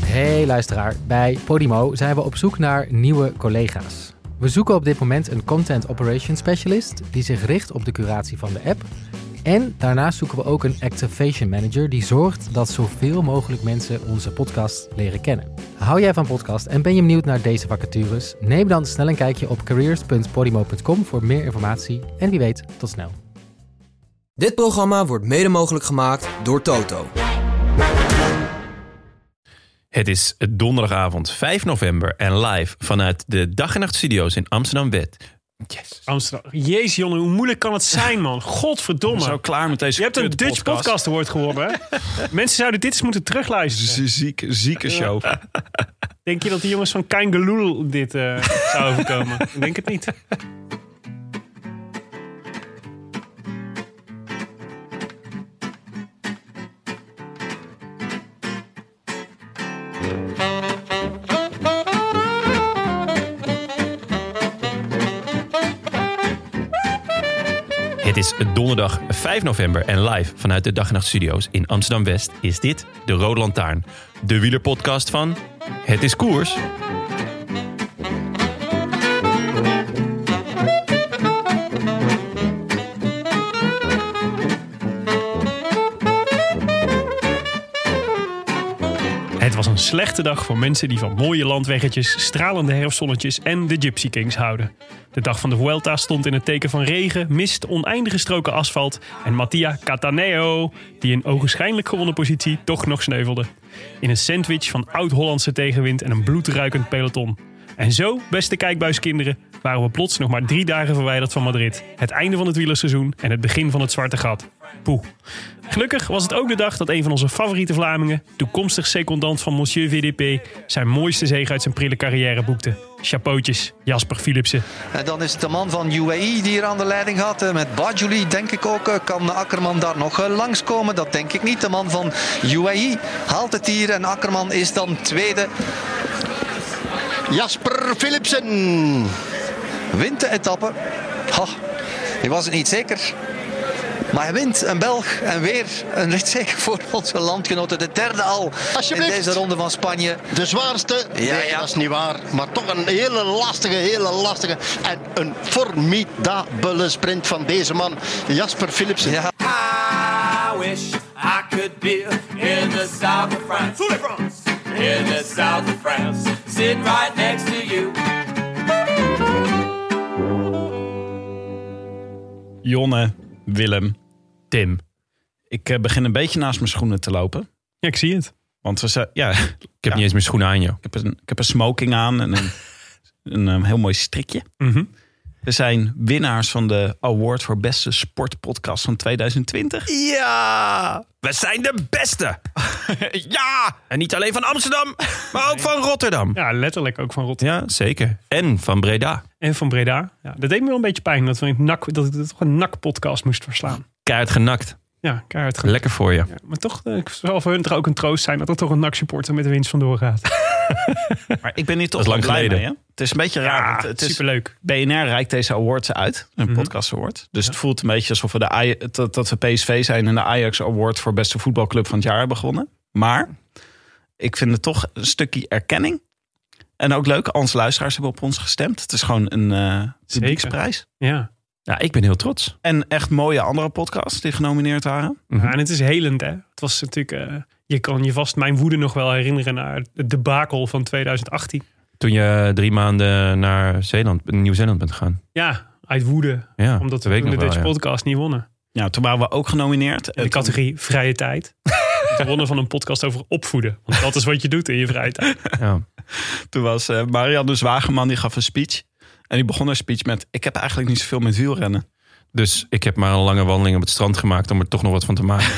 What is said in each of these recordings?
Hey luisteraar, bij Podimo zijn we op zoek naar nieuwe collega's. We zoeken op dit moment een Content Operations Specialist die zich richt op de curatie van de app. En daarnaast zoeken we ook een Activation Manager die zorgt dat zoveel mogelijk mensen onze podcast leren kennen. Hou jij van podcast en ben je benieuwd naar deze vacatures? Neem dan snel een kijkje op careers.podimo.com voor meer informatie en wie weet, tot snel. Dit programma wordt mede mogelijk gemaakt door Toto. Het is donderdagavond 5 november en live vanuit de Dag en Nacht Studio's in Amsterdam-West. Yes. Amsterdam. Jezus, Jonne, hoe moeilijk kan het zijn, man? Godverdomme. Ik ben zo klaar met deze Je hebt een Dutch podcast award gewonnen, hè? Mensen zouden dit eens moeten terugluisteren. Zieke show. Denk je dat die jongens van Kaingeloel dit zou overkomen? Ik denk het niet. Het is donderdag 5 november en live vanuit de Dag en Nacht Studio's in Amsterdam-West is dit de Rode Lantaarn. De wielerpodcast van Het is Koers. Het was een slechte dag voor mensen die van mooie landweggetjes, stralende herfstzonnetjes en de Gypsy Kings houden. De dag van de Vuelta stond in het teken van regen, mist, oneindige stroken asfalt en Mattia Cattaneo, die in ogenschijnlijk gewonnen positie toch nog sneuvelde. In een sandwich van oud-Hollandse tegenwind en een bloedruikend peloton. En zo, beste kijkbuiskinderen, waren we plots nog maar 3 dagen verwijderd van Madrid. Het einde van het wielerseizoen en het begin van het zwarte gat. Poeh. Gelukkig was het ook de dag dat een van onze favoriete Vlamingen, toekomstig secondant van Monsieur VDP, zijn mooiste zege uit zijn prille carrière boekte. Chapeautjes, Jasper Philipsen. En dan is het de man van UAE die hier aan de leiding gaat. Met Bajuli denk ik ook. Kan Akkerman daar nog langskomen? Dat denk ik niet. De man van UAE haalt het hier en Akkerman is dan tweede. Jasper Philipsen Wint de etappe. Nu was het niet zeker. Maar hij wint, een Belg en weer een zeker voor onze landgenoten. De derde al in deze ronde van Spanje. De zwaarste, nee, dat is niet waar. Maar toch een hele lastige en een formidabele sprint van deze man, Jasper Philipsen. Ja. I wish I could be in the south of France. In the south of France, sitting right next to you. Jonne, Willem, Tim. Ik begin een beetje naast mijn schoenen te lopen. Ja, ik zie het. Want ik heb niet eens mijn schoenen aan, joh. Ik heb een smoking aan en een heel mooi strikje. Mm-hmm. We zijn winnaars van de award voor beste sportpodcast van 2020. Ja, we zijn de beste. Ja, en niet alleen van Amsterdam, maar ook van Rotterdam. Ja, letterlijk ook van Rotterdam. Ja, zeker. En van Breda. En van Breda. Ja, dat deed me wel een beetje pijn dat ik toch een NAC-podcast moest verslaan. Keihard genakt. Ja, keihard genakt. Lekker voor je. Ja, maar toch zal voor hun toch ook een troost zijn dat er toch een NAC-supporter met de winst vandoor gaat. Maar ik ben hier toch Dat is lang blij geleden. mee, hè? Het is een beetje raar. Ja, Het is superleuk. BNR reikt deze awards uit. Een podcast award. Dus het voelt een beetje alsof we dat we PSV zijn en de Ajax Award voor beste voetbalclub van het jaar hebben gewonnen. Maar ik vind het toch een stukje erkenning. En ook leuk, onze luisteraars hebben op ons gestemd. Het is gewoon een publieksprijs. Ja. Ja, ik ben heel trots. En echt mooie andere podcasts die genomineerd waren. Ja, en het is helend, hè. Het was natuurlijk... je kan je vast mijn woede nog wel herinneren naar het debakel van 2018. Toen je 3 maanden naar Nieuw-Zeeland bent gegaan. Ja, uit woede. Ja, omdat dat weet we ik de nog Dutch wel, ja. podcast niet wonnen. Ja, toen waren we ook genomineerd. In de categorie vrije tijd. We wonnen van een podcast over opvoeden. Want dat is wat je doet in je vrije tijd. Ja. Toen was Marianne Zwageman, die gaf een speech. En die begon haar speech met: ik heb eigenlijk niet zoveel met wielrennen. Dus ik heb maar een lange wandeling op het strand gemaakt om er toch nog wat van te maken.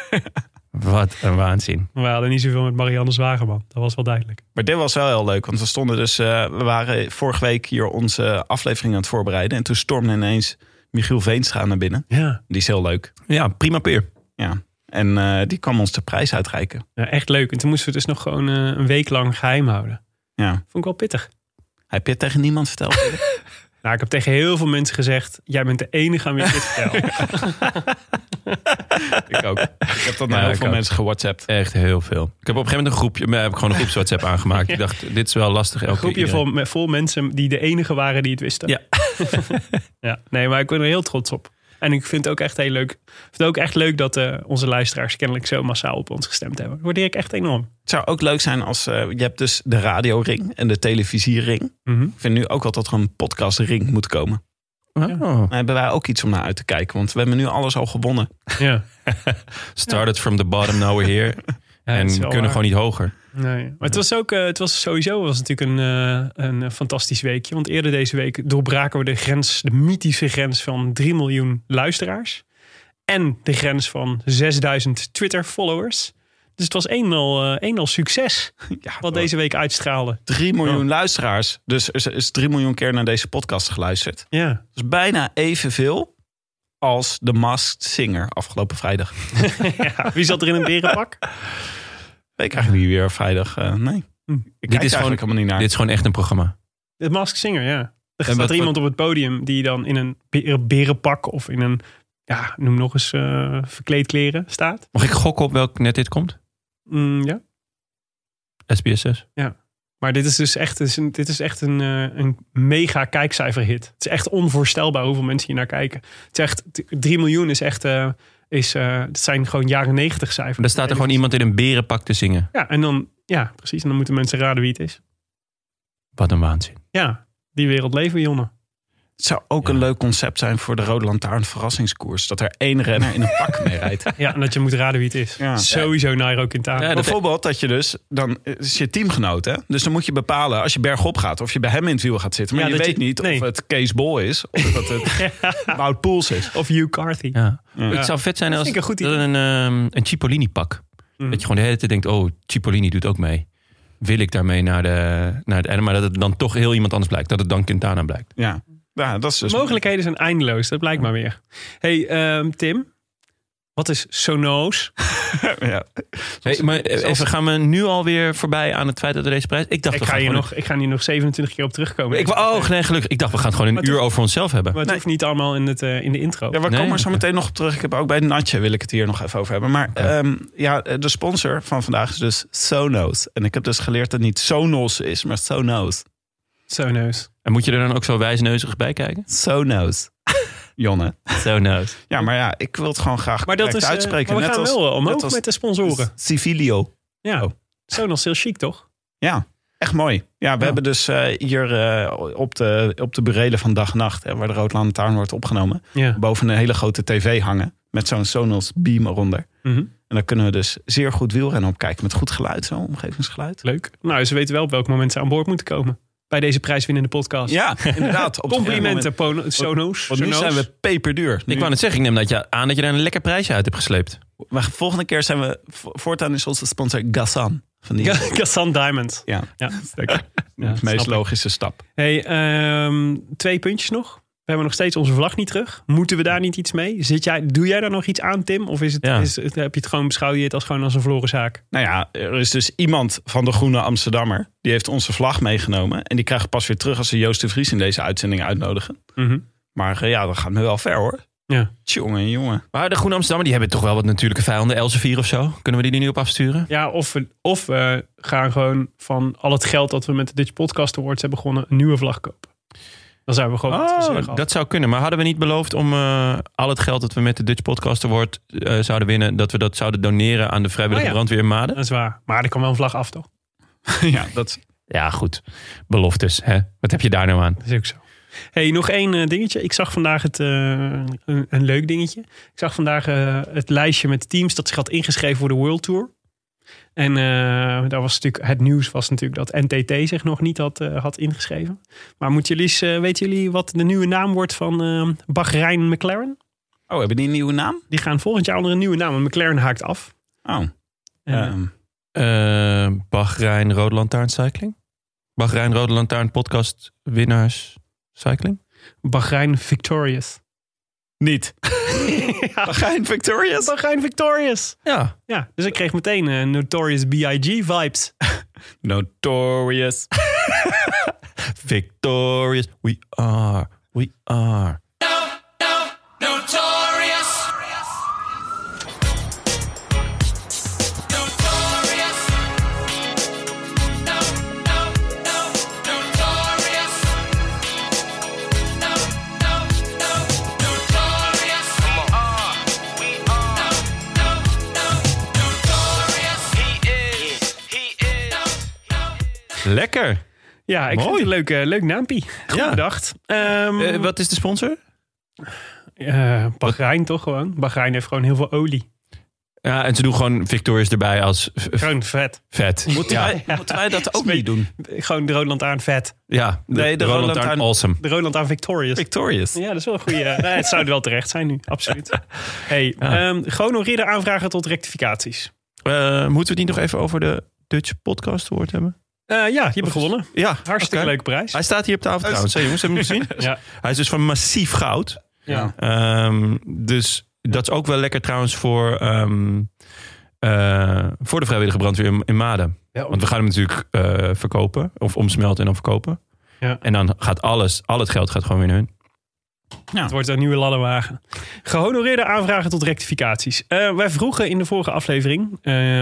Wat een waanzin. Maar we hadden niet zoveel met Marianne Zwageman. Dat was wel duidelijk. Maar dit was wel heel leuk. Want we stonden dus... we waren vorige week hier onze aflevering aan het voorbereiden. En toen stormde ineens Michiel Veenstra naar binnen. Ja. Die is heel leuk. Ja, prima peer. Ja. En die kwam ons de prijs uitreiken. Ja, echt leuk. En toen moesten we dus nog gewoon een week lang geheim houden. Ja. Vond ik wel pittig. Heb je het tegen niemand verteld? Nou, ik heb tegen heel veel mensen gezegd: jij bent de enige aan wie ik dit vertel. Ik ook. Ik heb dat naar heel veel mensen gewhatsappt. Echt heel veel. Ik heb op een gegeven moment heb ik gewoon een groeps WhatsApp aangemaakt. Ik dacht, dit is wel lastig. Een groepje vol mensen die de enige waren die het wisten. Ja. Ja. Nee, maar ik ben er heel trots op. En ik vind het ook echt heel leuk. Ik vind het ook echt leuk dat onze luisteraars kennelijk zo massaal op ons gestemd hebben. Dat waardeer ik echt enorm. Het zou ook leuk zijn als... je hebt dus de radioring en de televisiering. Ik vind nu ook wel dat er een podcastring moet komen. Oh. Dan hebben wij ook iets om naar uit te kijken. Want we hebben nu alles al gewonnen. Ja. Started from the bottom, now we're here. En we kunnen gewoon niet hoger. Nee, maar het was sowieso natuurlijk een fantastisch weekje. Want eerder deze week doorbraken we de mythische grens van 3 miljoen luisteraars. En de grens van 6000 Twitter-followers. Dus het was eenmaal succes wat deze week uitstraalde. 3 miljoen luisteraars. Dus er is 3 miljoen keer naar deze podcast geluisterd. Ja. Dus bijna evenveel als The Masked Singer afgelopen vrijdag. Ja, wie zat er in een berenpak? Ik krijg niet weer vrijdag. Nee. Dit is gewoon helemaal niet naar. Dit is gewoon echt een programma. The Masked Singer, ja. Er staat iemand op het podium die dan in een berenpak of in een, noem nog eens, verkleed kleren staat. Mag ik gokken op welk net dit komt? Ja. SBS 6? Ja. Maar dit is dus echt een mega kijkcijferhit. Het is echt onvoorstelbaar hoeveel mensen hier naar kijken. Het is echt, 3 miljoen is echt... het zijn gewoon jaren 90 cijfers. Er staat er gewoon iemand in een berenpak te zingen. Ja, en dan, precies. En dan moeten mensen raden wie het is. Wat een waanzin. Ja, die wereld leven we, Jonne. Het zou ook een leuk concept zijn voor de Rode Lantaarn verrassingskoers. Dat er 1 renner in een pak mee rijdt. Ja, en dat je moet raden wie het is. Ja. Sowieso Nairo Quintana. Ja, bijvoorbeeld dat je dus, dan is je teamgenoot. Hè? Dus dan moet je bepalen als je bergop gaat of je bij hem in het wiel gaat zitten. Maar je weet niet of het Kees Bol is of dat het Wout Poels is. Of Hugh Carthy. Ja. Het zou vet zijn als een Cipollini pak. Dat je gewoon de hele tijd denkt, oh, Cipollini doet ook mee. Wil ik daarmee naar de maar dat het dan toch heel iemand anders blijkt. Dat het dan Quintana blijkt. Ja, dat is dus mogelijkheden zijn eindeloos, dat blijkt maar weer. Hey, Tim, wat is Sonos? Maar even, gaan we nu alweer voorbij aan het feit dat er deze prijs... Ik ga hier nog 27 keer op terugkomen. Gelukkig. Ik dacht, we gaan het gewoon een uur over onszelf hebben. Maar het hoeft niet allemaal in de intro. Ja, we komen er zo meteen nog op terug. Ik heb ook bij Natje wil ik het hier nog even over hebben. Maar de sponsor van vandaag is dus Sonos. En ik heb dus geleerd dat het niet Sonos is, maar Sonos. Sonos. En moet je er dan ook zo wijsneuzig bij kijken? Sonos. Jonne. Sonos. Ja, maar ik wil het gewoon graag uitspreken. Maar we gaan wel omhoog met de sponsoren. Civilio. Ja, Sonos is heel chic, toch? Ja, echt mooi. Ja, we hebben dus hier op de burelen van Dag en Nacht, waar de Rode Lantaarn wordt opgenomen, boven een hele grote tv hangen met zo'n Sonos Beam eronder. En dan kunnen we dus zeer goed wielrennen op kijken met goed geluid, zo omgevingsgeluid. Leuk. Nou, ze weten wel op welk moment ze aan boord moeten komen. Bij deze prijswinnende podcast. Ja, inderdaad. Complimenten, Sonos. Want nu zijn we peperduur. Ik wou net zeggen, ik neem dat je aan dat je daar een lekker prijsje uit hebt gesleept. Maar volgende keer zijn we... Voortaan is onze sponsor Gassan. Gassan Diamond. Ja. De meest logische stap. Hey, 2 puntjes nog. We hebben nog steeds onze vlag niet terug. Moeten we daar niet iets mee? Doe jij daar nog iets aan, Tim? Of heb je het gewoon beschouwd je het als een verloren zaak? Nou ja, er is dus iemand van de Groene Amsterdammer. Die heeft onze vlag meegenomen. En die krijgen pas weer terug als ze Joost de Vries in deze uitzending uitnodigen. Maar dat gaat me wel ver, hoor. Ja. Jongen. Maar de Groene Amsterdammer, die hebben toch wel wat natuurlijke vijanden. Elsevier of zo. Kunnen we die nu op afsturen? Ja, of we gaan gewoon van al het geld dat we met de Dutch Podcast Awards hebben gewonnen een nieuwe vlag kopen. Dan zijn we gewoon... dat zou kunnen. Maar hadden we niet beloofd om al het geld dat we met de Dutch Podcast Award zouden winnen, dat we dat zouden doneren aan de vrijwillige brandweer in Maden? Dat is waar. Maar er kan wel een vlag af, toch? Ja, goed. Beloftes, hè? Wat heb je daar nou aan? Dat is ook zo. Hey, nog 1 dingetje. Ik zag vandaag een leuk dingetje. Ik zag vandaag het lijstje met teams dat zich had ingeschreven voor de World Tour. En daar was natuurlijk, het nieuws was natuurlijk dat NTT zich nog niet had ingeschreven. Maar weten jullie wat de nieuwe naam wordt van Bahrein McLaren? Oh, hebben die een nieuwe naam? Die gaan volgend jaar onder een nieuwe naam. En McLaren haakt af. Bahrein Rode Lantaarn Cycling? Bahrein Rode Lantaarn podcast winnaars Cycling? Bahrein Victorious. Niet. Bahrein Victorious? Bahrein Victorious. Ja. Dus ik kreeg meteen Notorious B.I.G. vibes. Notorious. Victorious. We are. Notorious. Lekker. Ja, ik vind het een leuk naampie. Goed bedacht. Wat is de sponsor? Bahrein toch gewoon. Bahrein heeft gewoon heel veel olie. Ja, en ze doen gewoon Victorious erbij als... Gewoon vet. Moeten wij dat ook niet doen? Gewoon de Rode Lantaarn vet. Ja, de Rode Lantaarn awesome. De Rode Lantaarn Victorious. Ja, dat is wel een goede... het zou wel terecht zijn nu, absoluut. Gehonoreerde aanvragen tot rectificaties. Moeten we het niet nog even over de Dutch Podcast Award hebben? Je hebt gewonnen. Ja, hartstikke leuke prijs. Hij staat hier op tafel trouwens. Jongens, hebben jullie hem gezien? Ja. Hij is dus van massief goud. Ja. Dus dat is ook wel lekker trouwens voor de vrijwillige brandweer in Maden. Ja, want we gaan hem natuurlijk verkopen. Of omsmelten en dan verkopen. Ja. En dan gaat al het geld gaat gewoon weer naar hun. Ja. Het wordt een nieuwe ladderwagen. Gehonoreerde aanvragen tot rectificaties. Wij vroegen in de vorige aflevering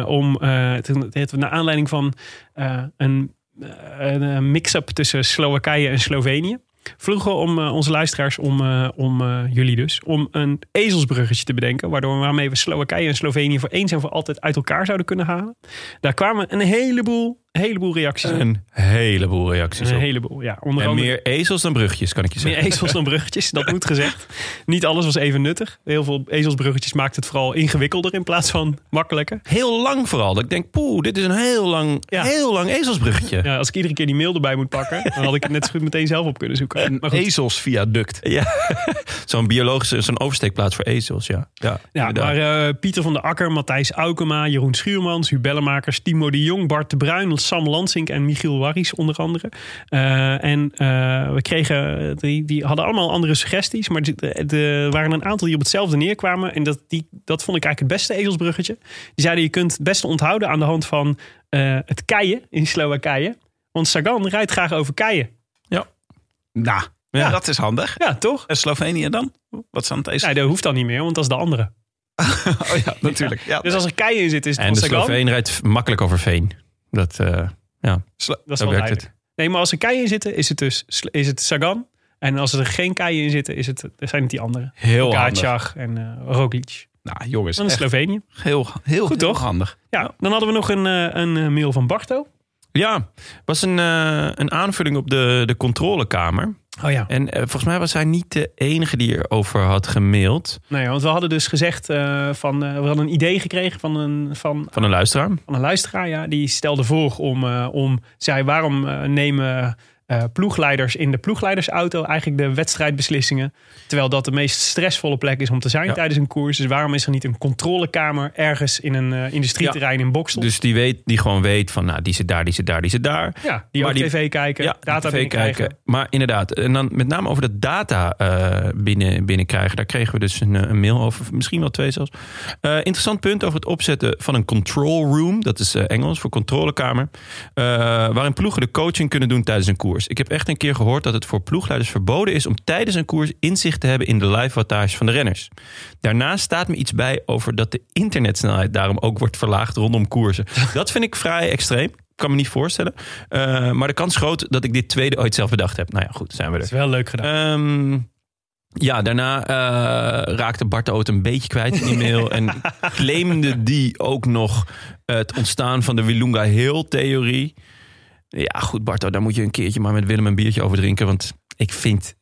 naar aanleiding van een mix-up tussen Slowakije en Slovenië. Vroegen om onze luisteraars, om jullie dus, om een ezelsbruggetje te bedenken. Waarmee we Slowakije en Slovenië voor eens en voor altijd uit elkaar zouden kunnen halen. Daar kwamen een heleboel reacties op. Een heleboel reacties op. Een heleboel, ja. Meer ezels dan bruggetjes, kan ik je zeggen. Meer ezels dan bruggetjes, dat moet gezegd. Niet alles was even nuttig. Heel veel ezelsbruggetjes maakt het vooral ingewikkelder in plaats van makkelijker. Heel lang vooral. Dat ik denk, dit is een heel lang ezelsbruggetje. Ja, als ik iedere keer die mail erbij moet pakken, dan had ik het net zo goed meteen zelf op kunnen zoeken. Een ezelsviaduct. Ja, zo'n oversteekplaats voor ezels, ja. Maar Pieter van der Akker, Matthijs Aukema, Jeroen Schuurmans, Huub Bellemakers, Timo de Jong, Bart de Bruin, Sam Lansink en Michiel Warries onder andere. We kregen, die hadden allemaal andere suggesties, maar er waren een aantal die op hetzelfde neerkwamen. En dat vond ik eigenlijk het beste ezelsbruggetje. Die zeiden, je kunt het beste onthouden aan de hand van het keien in Slowakije. Want Sagan rijdt graag over keien. Ja. Nou, dat is handig. Ja, toch? En Slovenië dan? Wat is aan het ezelsbruggetje? Nee, dat hoeft dan niet meer, want dat is de andere. Oh ja, natuurlijk. Ja, dus als er keien in zit, is het en de Sagan. Sloveen rijdt makkelijk over veen. Dat is wel duidelijk. Nee, maar als er keien in zitten, is het Sagan. En als er geen keien in zitten, zijn het die anderen. Heel Gacag en Roglic. Nou, jongens. Dan is Slovenië. Heel goed, toch? Handig. Ja, dan hadden we nog een mail van Barto. Ja, was een aanvulling op de controlekamer. Oh ja. En volgens mij was hij niet de enige die erover had gemaild. Nee, want we hadden dus gezegd we hadden een idee gekregen van een luisteraar. Van een luisteraar, ja. Die stelde voor waarom nemen ploegleiders in de ploegleidersauto eigenlijk de wedstrijdbeslissingen. Terwijl dat de meest stressvolle plek is om te zijn tijdens een koers. Dus waarom is er niet een controlekamer ergens in een industrieterrein in Bokstel? Dus die gewoon weet van, die zit daar, die zit daar, die zit daar. Ja, die ook tv kijken, data binnenkrijgen. Maar inderdaad, en dan met name over de data binnenkrijgen. Daar kregen we dus een mail over, misschien wel 2 zelfs. Interessant punt over het opzetten van een control room. Dat is Engels voor controlekamer. Waarin ploegen de coaching kunnen doen tijdens een koers. Ik heb echt een keer gehoord dat het voor ploegleiders verboden is om tijdens een koers inzicht te hebben in de live wattage van de renners. Daarnaast staat me iets bij over dat de internetsnelheid daarom ook wordt verlaagd rondom koersen. Dat vind ik vrij extreem. Ik kan me niet voorstellen. Maar de kans is groot dat ik dit tweede ooit zelf bedacht heb. Nou ja, goed, zijn we er. Dat is wel leuk gedaan. Daarna raakte Bart de Oot een beetje kwijt in die mail. En claimde die ook nog het ontstaan van de Willunga Hill-theorie. Ja, goed, Barto, daar moet je een keertje maar met Willem een biertje over drinken. Want ik vind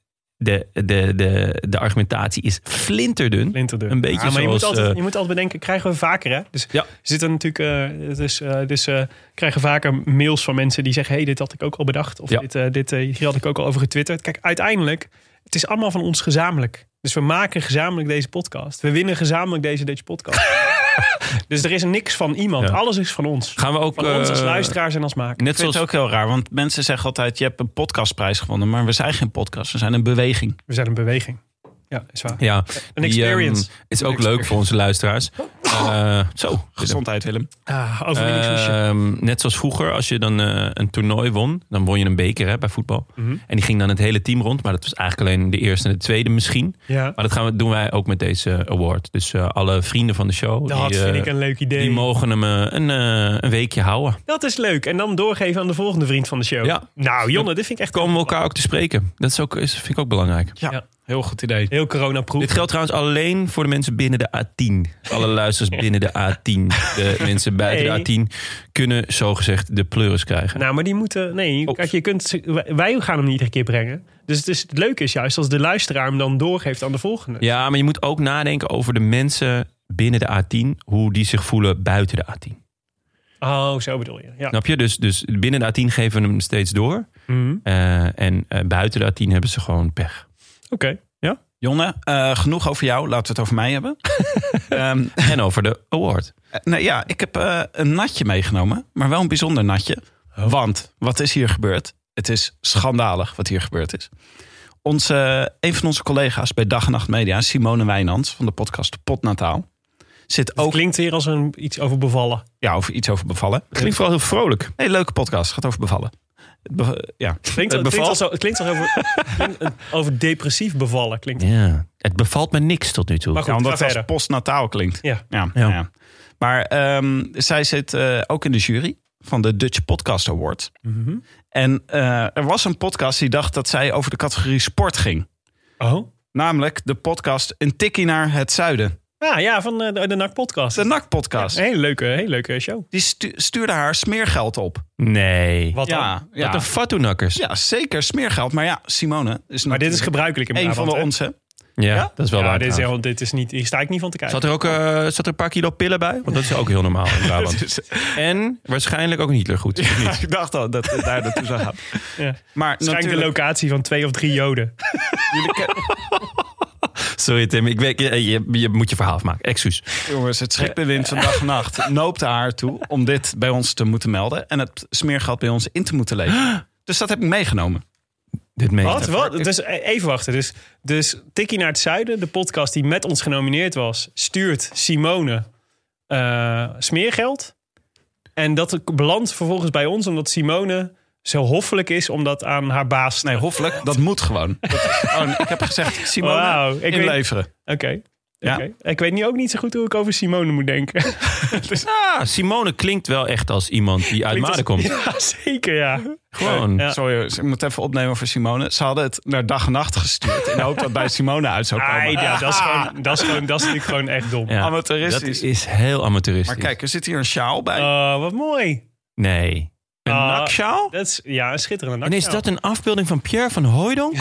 de argumentatie is flinterdun. Een beetje maar zoals... je moet altijd bedenken, krijgen we vaker, hè? Dus zitten natuurlijk... krijgen vaker mails van mensen die zeggen, dit had ik ook al bedacht. Of hier had ik ook al over getwitterd. Kijk, uiteindelijk, het is allemaal van ons gezamenlijk. Dus we maken gezamenlijk deze podcast. We winnen gezamenlijk deze Dutch podcast. Dus er is niks van iemand. Ja. Alles is van ons. Gaan we ook van ons als luisteraars en als makers. Net zoals... Het is ook heel raar, want mensen zeggen altijd, je hebt een podcastprijs gewonnen, maar we zijn geen podcast. We zijn een beweging. We zijn een beweging. Ja, is waar. Ja, een experience. Is ook leuk voor onze luisteraars. Gezondheid, Willem. Net zoals vroeger, als je dan een toernooi won, dan won je een beker bij voetbal. Mm-hmm. En die ging dan het hele team rond. Maar dat was eigenlijk alleen de eerste en de tweede misschien. Ja. Maar dat doen wij ook met deze award. Dus alle vrienden van de show. Dat vind ik een leuk idee. Die mogen hem een weekje houden. Dat is leuk. En dan doorgeven aan de volgende vriend van de show. Ja. Nou, Jonne, dit vind ik echt... Komen we elkaar ook te spreken. Dat vind ik ook belangrijk. Ja. heel goed idee. Heel coronaproof. Dit geldt trouwens alleen voor de mensen binnen de A10. Alle luisteraars binnen de A10. De mensen buiten de A10 kunnen zogezegd de pleuris krijgen. Nou, maar die moeten... Nee, kijk, wij gaan hem niet iedere keer brengen. Dus het leuke is juist als de luisteraar hem dan doorgeeft aan de volgende. Ja, maar je moet ook nadenken over de mensen binnen de A10. Hoe die zich voelen buiten de A10. Oh, zo bedoel je. Ja. Snap je? Dus binnen de A10 geven we hem steeds door. Mm-hmm. En buiten de A10 hebben ze gewoon pech. Oké. Ja. Jonne, genoeg over jou. Laten we het over mij hebben. En over de award. Ik heb een natje meegenomen. Maar wel een bijzonder natje. Oh. Want, wat is hier gebeurd? Het is schandalig wat hier gebeurd is. Een van onze collega's bij Dag en Nacht Media, Simone Wijnands van de podcast Potnataal, zit ook... Het klinkt hier als iets over bevallen. Ja, iets over bevallen. Het klinkt vooral heel vrolijk. Hey, leuke podcast, gaat over bevallen. Het klinkt over depressief bevallen. Klinkt het. Ja, het bevalt me niks tot nu toe. Maar goed, omdat het als verder. postnataal klinkt. Ja. Ja. Maar zij zit ook in de jury van de Dutch Podcast Award. Mm-hmm. En er was een podcast die dacht dat zij over de categorie sport ging. Oh? Namelijk de podcast Een Tikkie naar het Zuiden. Ja, van de NAC-podcast. De NAC-podcast. Ja, hele leuke show. Die stuurde haar smeergeld op. Nee. Wat dan? Ja. Wat een fatsoenakkers. Ja, zeker smeergeld. Maar ja, Simone is Maar dit is gebruikelijk in een Brabant, van de hè? onze. Ja, dat is wel waar. Dit is niet, hier sta ik niet van te kijken. Zat er een paar kilo pillen bij? Want dat is ook heel normaal in Brabant. En waarschijnlijk ook een Hitlergoed. Ja, ik dacht al dat het daar naartoe zou gaan. Ja. Maar Waarschijnlijk natuurlijk... de locatie van 2 of 3 Joden. Sorry Tim, ik weet, je moet je verhaal afmaken. Excuus. Jongens, het schrikbewind van Dag en Nacht noopte haar toe om dit bij ons te moeten melden. En het smeergeld bij ons in te moeten leveren. Dus dat heb ik meegenomen. Wat? Dus even wachten. Dus Tikkie naar het Zuiden, de podcast die met ons genomineerd was, stuurt Simone smeergeld. En dat belandt vervolgens bij ons omdat Simone zo hoffelijk is om dat aan haar baas te... Nee, hoffelijk, dat moet gewoon. Ik heb gezegd, Simone, inleveren. Oké. Ja. Okay. Ik weet nu ook niet zo goed hoe ik over Simone moet denken. Simone klinkt wel echt als iemand die uit Maden komt. Ja, zeker, ja. Gewoon. Ja. Sorry, ik moet even opnemen voor Simone. Ze hadden het naar Dag en Nacht gestuurd. In de hoop dat bij Simone uit zou komen. Ja, dat is natuurlijk gewoon echt dom. Ja, amateuristisch. Dat is heel amateuristisch. Maar kijk, er zit hier een sjaal bij. Wat mooi. Nee. Een naksjaal? Dat is, een schitterende naksjaal. En is dat een afbeelding van Pierre van Hooijdonk?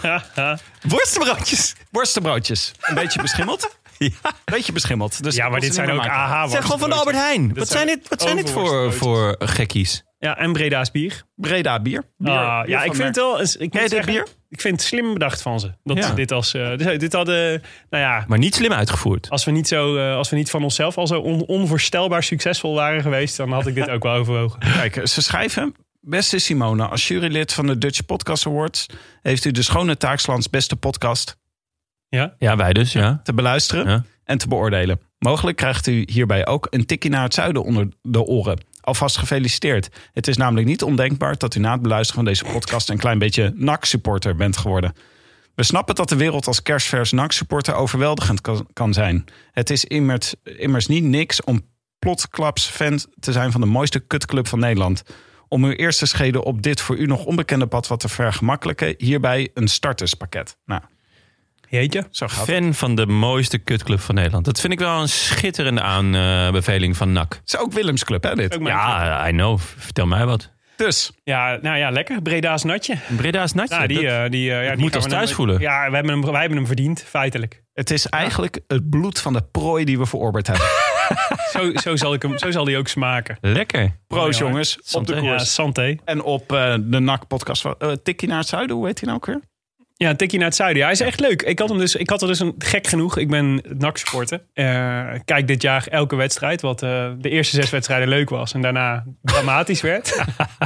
Worstenbroodjes. Een beetje beschimmeld. Ja. Beetje beschimmeld. Dus ja, maar dit zijn ook AH. Het zijn gewoon van de Albert Heijn. Wat zijn dit voor gekkies? Ja, en Breda's bier. Breda bier. Ja, ik vind het wel... bier? Ik vind het slim bedacht van ze. Dat ze dit als... dit hadden... Nou ja... Maar niet slim uitgevoerd. Als we niet van onszelf al zo onvoorstelbaar succesvol waren geweest, dan had ik dit ook wel overwogen. Kijk, ze schrijven... Beste Simone, als jurylid van de Dutch Podcast Awards heeft u de schone Taakslands beste podcast... Ja, wij dus, ja. Te beluisteren en te beoordelen. Mogelijk krijgt u hierbij ook een tikkie naar het zuiden onder de oren. Alvast gefeliciteerd. Het is namelijk niet ondenkbaar dat u na het beluisteren van deze podcast een klein beetje NAC-supporter bent geworden. We snappen dat de wereld als kerstvers NAC-supporter overweldigend kan zijn. Het is immers niet niks om plotklaps fan te zijn van de mooiste kutclub van Nederland. Om uw eerste schreden op dit voor u nog onbekende pad wat te vergemakkelijken, hierbij een starterspakket. Nou, jeetje. Fan van de mooiste kutclub van Nederland. Dat vind ik wel een schitterende aanbeveling van NAC. Het is ook Willems club, hè, dit? Ja, I know. Vertel mij wat. Dus. Ja, nou ja, lekker. Breda's natje. Breda's natje? Die moet als thuis voelen. Ja, wij hebben hem verdiend, feitelijk. Het is eigenlijk het bloed van de prooi die we verorberd hebben. Zo zal die ook smaken. Lekker. Proost, jongens. Santé. Op de koers. Ja, santé. En op de NAC-podcast van Tikkie naar het Zuiden. Hoe heet hij nou ook weer? Ja, Tikkie naar het Zuiden. Ja, hij is echt leuk. Ik had er dus een gek genoeg. Ik ben NAC-supporter. Kijk dit jaar elke wedstrijd. Wat de eerste 6 wedstrijden leuk was. En daarna dramatisch werd.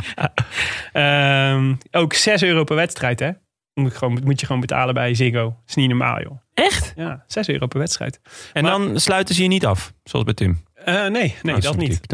Ook €6 per wedstrijd, hè? Moet je gewoon betalen bij Ziggo. Dat is niet normaal, joh. Echt? Ja, €6 per wedstrijd. En dan sluiten ze je niet af, zoals bij Tim. Nee, dat niet.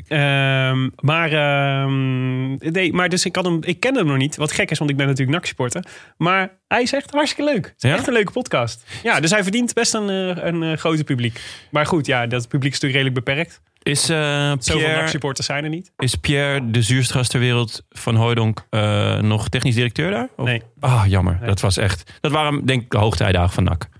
Maar dus ik kende hem nog niet. Wat gek is, want ik ben natuurlijk NAC-supporter. Maar hij is echt hartstikke leuk. Het is echt een leuke podcast. Ja, dus hij verdient best een grote publiek. Maar goed, ja, dat publiek is natuurlijk redelijk beperkt. Zoveel NAC-supporters zijn er niet. Is Pierre, de zuurste gast ter wereld van Hooijdonk, nog technisch directeur daar? Of? Nee. Jammer. Nee. Dat waren denk ik de hoogtijdagen van NAC.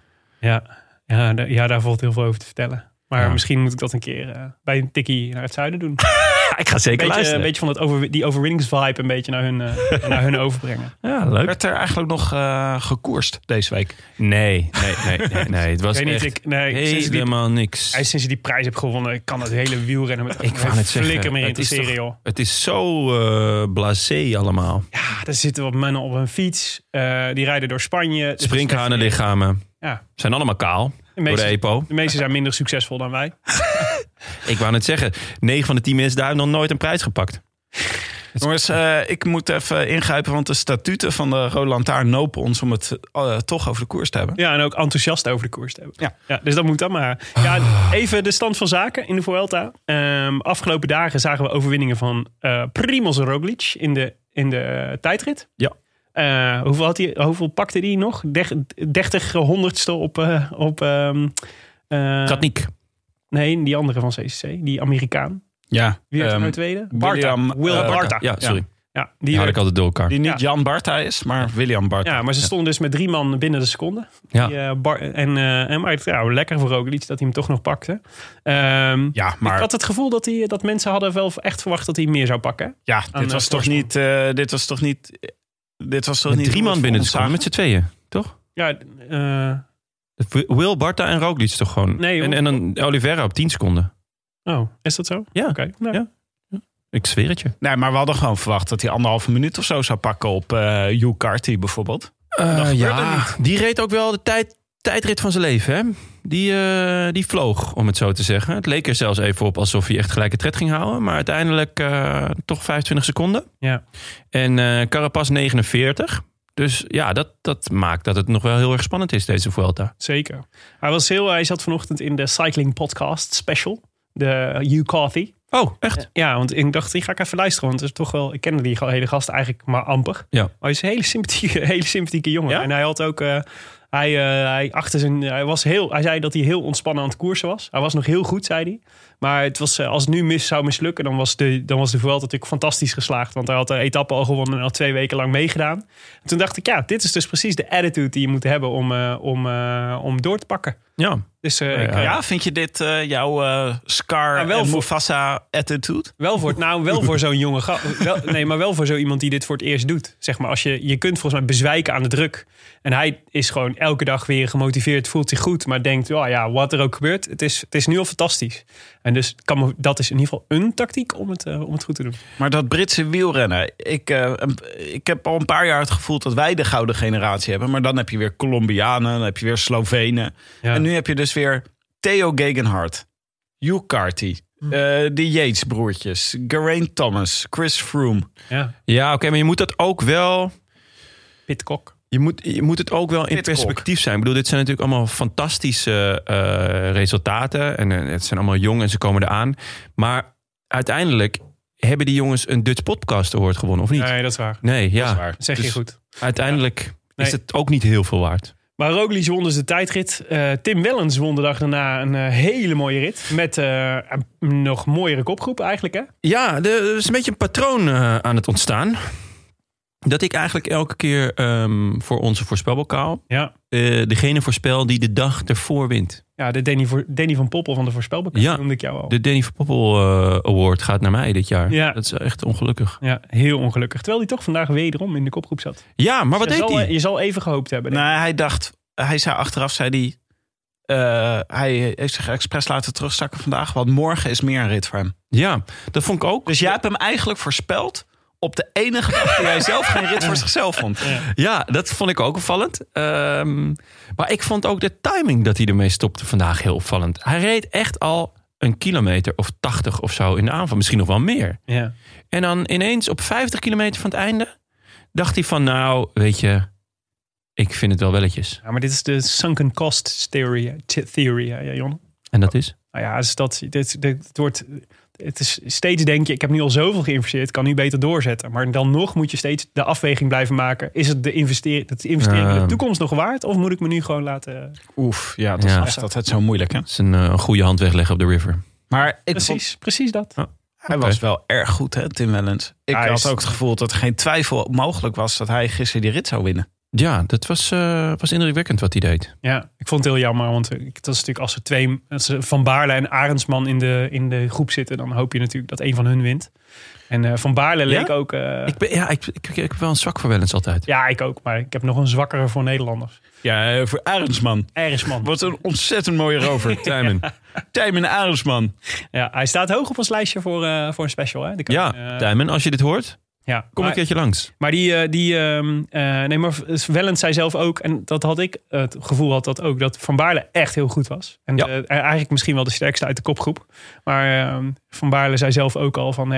Ja, daar valt heel veel over te vertellen. Maar misschien moet ik dat een keer bij een tikkie naar het zuiden doen. Ik ga zeker luisteren. Een beetje van die overwinningsvibe een beetje naar hun overbrengen. Ja, leuk. Werd er eigenlijk nog gekoerst deze week? Nee. Het was helemaal niks. Sinds je die prijs hebt gewonnen, kan het hele wielrennen met flikker meer interesseren, joh. Het is zo blasé allemaal. Ja, er zitten wat mannen op een fiets. Die rijden door Spanje. Sprinkhanenlichamen. Ja. Zijn allemaal kaal. Door de EPO. De meeste zijn minder succesvol dan wij. Ik wou net zeggen, 9 van de 10 mensen daar hebben nog nooit een prijs gepakt. Jongens, ik moet even ingrijpen, want de statuten van de Rode Lantaarn nopen ons om het toch over de koers te hebben. Ja, en ook enthousiast over de koers te hebben. Ja, dus dat moet dan maar. Ja, even de stand van zaken in de Vuelta. Afgelopen dagen zagen we overwinningen van Primož Roglič in de tijdrit. Ja. Hoeveel pakte hij nog? 30 honderdste op Tratnik. Nee, die andere van CCC. Die Amerikaan. Ja. Wie werd er nou tweede? Will Barta. Ja, sorry. Ja, die had ik altijd door elkaar. Die niet Jan Barta is, maar William Barta. Ja, maar ze stonden dus met 3 man binnen de seconde. Ja. Maar lekker voor Roglič dat hij hem toch nog pakte. Maar ik had het gevoel dat mensen hadden wel echt verwacht dat hij meer zou pakken. Ja, dit was toch niet... Dit was toch niet 3 man binnen de seconde met z'n tweeën, toch? Ja, Will, Barta en Roglič toch gewoon? Nee, en dan Oliveira op 10 seconden. Oh, is dat zo? Ja. Okay, nou. Ja. Ik zweer het je. Nee, maar we hadden gewoon verwacht dat hij 1,5 minuut of zo zou pakken op Hugh Carty bijvoorbeeld. Die reed ook wel de tijdrit van zijn leven, hè? Die vloog, om het zo te zeggen. Het leek er zelfs even op alsof hij echt gelijke tred ging houden. Maar uiteindelijk toch 25 seconden. Ja. En Carapaz 49. Dus ja, dat maakt dat het nog wel heel erg spannend is, deze Vuelta. Zeker. Hij zat vanochtend in de Cycling Podcast Special. De Hugh Carty. Oh, echt? Ja, want ik dacht, die ga ik even luisteren. Want het is toch wel, ik kende die hele gast eigenlijk maar amper. Ja. Maar hij is een hele sympathieke jongen. Ja? En hij had ook... Hij zei dat hij heel ontspannen aan het koersen was. Hij was nog heel goed, zei hij. Maar het was, als het nu zou mislukken, dan was de Vuelta natuurlijk fantastisch geslaagd. Want hij had de etappe al gewonnen en al 2 weken lang meegedaan. En toen dacht ik, dit is dus precies de attitude die je moet hebben om door te pakken. Ja. Dus, vind je dit jouw Scar en Mufasa attitude? Wel voor zo'n jonge maar wel voor zo iemand die dit voor het eerst doet. Zeg maar, als je kunt volgens mij bezwijken aan de druk. En hij is gewoon elke dag weer gemotiveerd, voelt zich goed, maar denkt, wat er ook gebeurt, het is nu al fantastisch. En dus dat is in ieder geval een tactiek om het goed te doen. Maar dat Britse wielrennen, ik heb al een paar jaar het gevoel dat wij de gouden generatie hebben. Maar dan heb je weer Colombianen, dan heb je weer Slovenen. Ja. En nu heb je dus weer Theo Gegenhardt, Hugh Carty, de Yates-broertjes, Geraint Thomas, Chris Froome. Ja, oké, maar je moet dat ook wel... Pitcock. Je moet het ook wel in perspectief zijn. Ik bedoel, dit zijn natuurlijk allemaal fantastische resultaten. En het zijn allemaal jong en ze komen eraan. Maar uiteindelijk hebben die jongens een Dutch Podcast Award gewonnen, of niet? Nee, dat is waar. Nee, ja. Dat is waar. Dat zeg je goed. Uiteindelijk is het ook niet heel veel waard. Maar Roglič won dus de tijdrit. Tim Wellens won de dag daarna een hele mooie rit. Met een nog mooiere kopgroep eigenlijk, hè? Ja, er is een beetje een patroon aan het ontstaan. Dat ik eigenlijk elke keer voor onze voorspelbokaal... degene voorspel die de dag ervoor wint. Ja, de Danny van Poppel van de voorspelbokaal noemde ik jou al. De Danny van Poppel Award gaat naar mij dit jaar. Ja. Dat is echt ongelukkig. Ja, heel ongelukkig. Terwijl hij toch vandaag wederom in de kopgroep zat. Ja, maar wat deed hij? Je zal even gehoopt hebben. Nee, hij zei achteraf, hij heeft zich expres laten terugzakken vandaag. Want morgen is meer een rit voor hem. Ja, dat vond ik ook. Dus jij hebt hem eigenlijk voorspeld op de enige dag die hij zelf geen rit voor zichzelf vond. Ja, dat vond ik ook opvallend. Maar ik vond ook de timing dat hij ermee stopte vandaag heel opvallend. Hij reed echt al 1 kilometer of 80 of zo in de aanval. Misschien nog wel meer. Ja. En dan ineens op 50 kilometer van het einde dacht hij van, nou, weet je, ik vind het wel welletjes. Ja, maar dit is de sunken cost theory, ja, Jon. En dat is? Nou ja, het is steeds denk je, ik heb nu al zoveel geïnvesteerd, kan nu beter doorzetten. Maar dan nog moet je steeds de afweging blijven maken. Is het de investering in de toekomst nog waard? Of moet ik me nu gewoon laten... Dat is altijd zo moeilijk, hè? Het is een goede hand wegleggen op de river. Maar Precies dat. Oh. Hij was wel erg goed, hè, Tim Wellens. Ik had ook het gevoel dat er geen twijfel mogelijk was dat hij gisteren die rit zou winnen. Ja, dat was indrukwekkend wat hij deed. Ja, ik vond het heel jammer. Want dat is natuurlijk als er Van Baarle en Arendsman in de groep zitten, dan hoop je natuurlijk dat een van hun wint. En Van Baarle leek ook... Ik heb wel een zwak voor Wellens altijd. Ja, ik ook. Maar ik heb nog een zwakkere voor Nederlanders. Ja, voor Arendsman. Wat een ontzettend mooie rover. Tijmen Arendsman. Ja, hij staat hoog op ons lijstje voor een special. Hè? Tijmen, als je dit hoort, kom een keertje langs. Maar maar Wellens zei zelf ook, en dat had ik het gevoel dat Van Baarle echt heel goed was. En eigenlijk misschien wel de sterkste uit de kopgroep. Maar Van Baarle zei zelf ook al van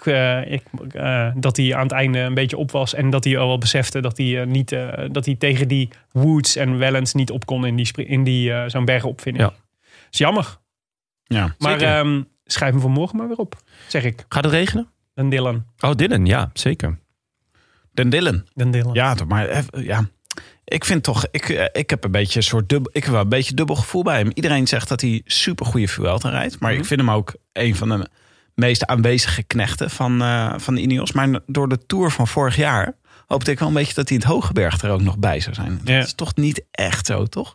dat hij aan het einde een beetje op was. En dat hij al wel besefte dat hij tegen die Woods en Wellens niet op kon in zo'n bergenopvinding. Ja. Dat is jammer. Ja, maar schrijf hem voor morgen maar weer op, zeg ik. Gaat het regenen? Den Dylan. Oh, Dylan, ja, zeker. Den Dylan. Ja, maar ik vind toch, ik heb een beetje een beetje dubbel gevoel bij hem. Iedereen zegt dat hij super goede Vuelta rijdt, maar ik vind hem ook een van de meest aanwezige knechten van de Ineos. Maar door de Tour van vorig jaar hoopte ik wel een beetje dat hij in het Hogeberg er ook nog bij zou zijn. Dat is toch niet echt zo, toch?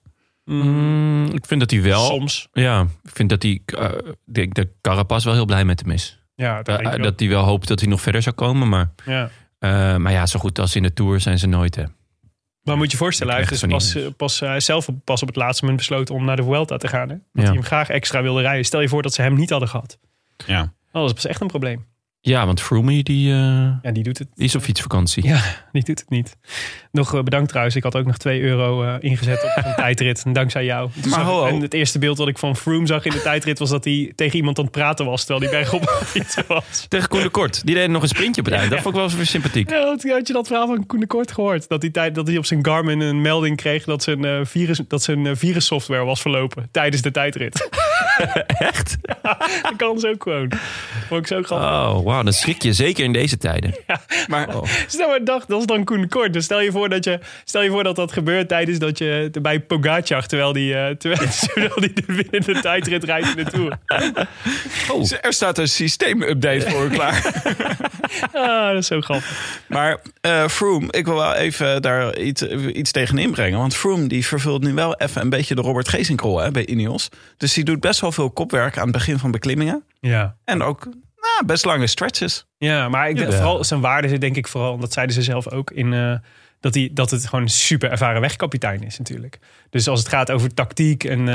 Ik vind dat hij wel... Soms. Ja, ik vind dat hij... denk dat Carapaz wel heel blij met hem is. Ja, dat hij wel hoopt dat hij nog verder zou komen. Maar, maar ja, zo goed als in de Tour zijn ze nooit. Hè. Maar moet je voorstellen, hij heeft zelf pas op het laatste moment besloten om naar de Vuelta te gaan. Hè? Dat hij hem graag extra wilde rijden. Stel je voor dat ze hem niet hadden gehad. Ja. Dat is pas echt een probleem. Ja, want Froome die doet het. Die is op fietsvakantie. Ja, die doet het niet. Nog bedankt trouwens. Ik had ook nog €2 ingezet op een tijdrit. En dankzij jou. En het eerste beeld dat ik van Froome zag in de tijdrit was dat hij tegen iemand aan het praten was terwijl hij bergop aan het fietsen was. Tegen Koen de Kort. Die deed nog een sprintje op het eind. Dat vond ik wel eens weer sympathiek. Ja, had je dat verhaal van Koen de Kort gehoord? Dat hij op zijn Garmin een melding kreeg dat zijn virussoftware was verlopen tijdens de tijdrit. Echt? Ja, dat kan dus ook gewoon. Vond ik zo grappig. Oh, wauw. Dan schrik je zeker in deze tijden. Ja, maar stel maar dat is dan Koen de Kort. Dus stel je voor dat gebeurt tijdens dat je bij Pogacar terwijl die de winnende tijdrit rijdt in de Tour. Oh. Er staat een systeemupdate voor klaar. Dat is zo grappig. Maar Froome, ik wil wel even daar iets tegen inbrengen. Want Froome die vervult nu wel even een beetje de Robert Geesink-rol bij Ineos. Dus die doet best wel veel kopwerk aan het begin van beklimmingen. Ja. En ook best lange stretches. Ja, maar vooral zijn waarde zit denk ik vooral, en dat zeiden ze zelf ook, in dat het gewoon een super ervaren wegkapitein is natuurlijk. Dus als het gaat over tactiek en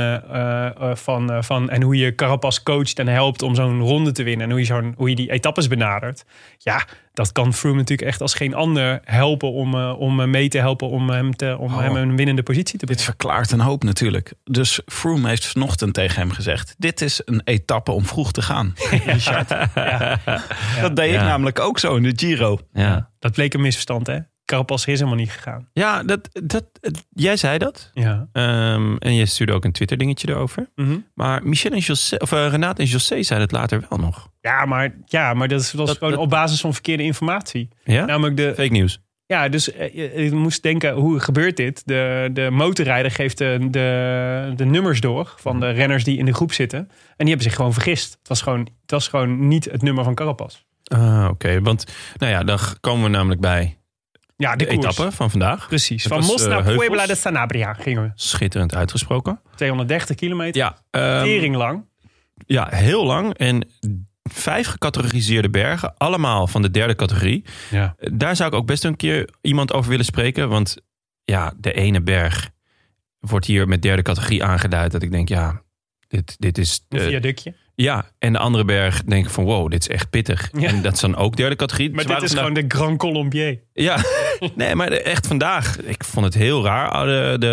en hoe je Carapaz coacht en helpt om zo'n ronde te winnen en hoe je die etappes benadert. Ja, dat kan Froome natuurlijk echt als geen ander helpen om mee te helpen om hem een winnende positie te brengen. Dit verklaart een hoop natuurlijk. Dus Froome heeft vanochtend tegen hem gezegd: dit is een etappe om vroeg te gaan. Richard. Dat deed ik namelijk ook zo in de Giro. Ja. Dat bleek een misverstand, hè? Carapaz is helemaal niet gegaan. Ja, jij zei dat. Ja. En je stuurde ook een Twitter dingetje erover. Mm-hmm. Maar Michel en José, Renate en José zeiden het later wel nog. Ja, maar dat was gewoon op basis van verkeerde informatie. Ja? Namelijk fake nieuws. Ja, dus je moest denken, hoe gebeurt dit? De motorrijder geeft de nummers door van de renners die in de groep zitten. En die hebben zich gewoon vergist. Het was gewoon niet het nummer van Carapaz. Oké, want dan komen we namelijk bij de etappe van vandaag. Precies, van Mos naar Puebla de Sanabria gingen we. Schitterend uitgesproken. 230 kilometer. Ja, tering lang. Ja, heel lang. En 5 gecategoriseerde bergen, allemaal van de 3e categorie. Ja. Daar zou ik ook best een keer iemand over willen spreken. Want ja, de ene berg wordt hier met 3e categorie aangeduid. Dat ik denk, dit is... Een viaductje. Ja, en de andere berg denk ik van wow, dit is echt pittig. Ja. En dat is dan ook 3e categorie. Maar dit is gewoon de Grand Colombier. Ja, nee, maar echt vandaag. Ik vond het heel raar,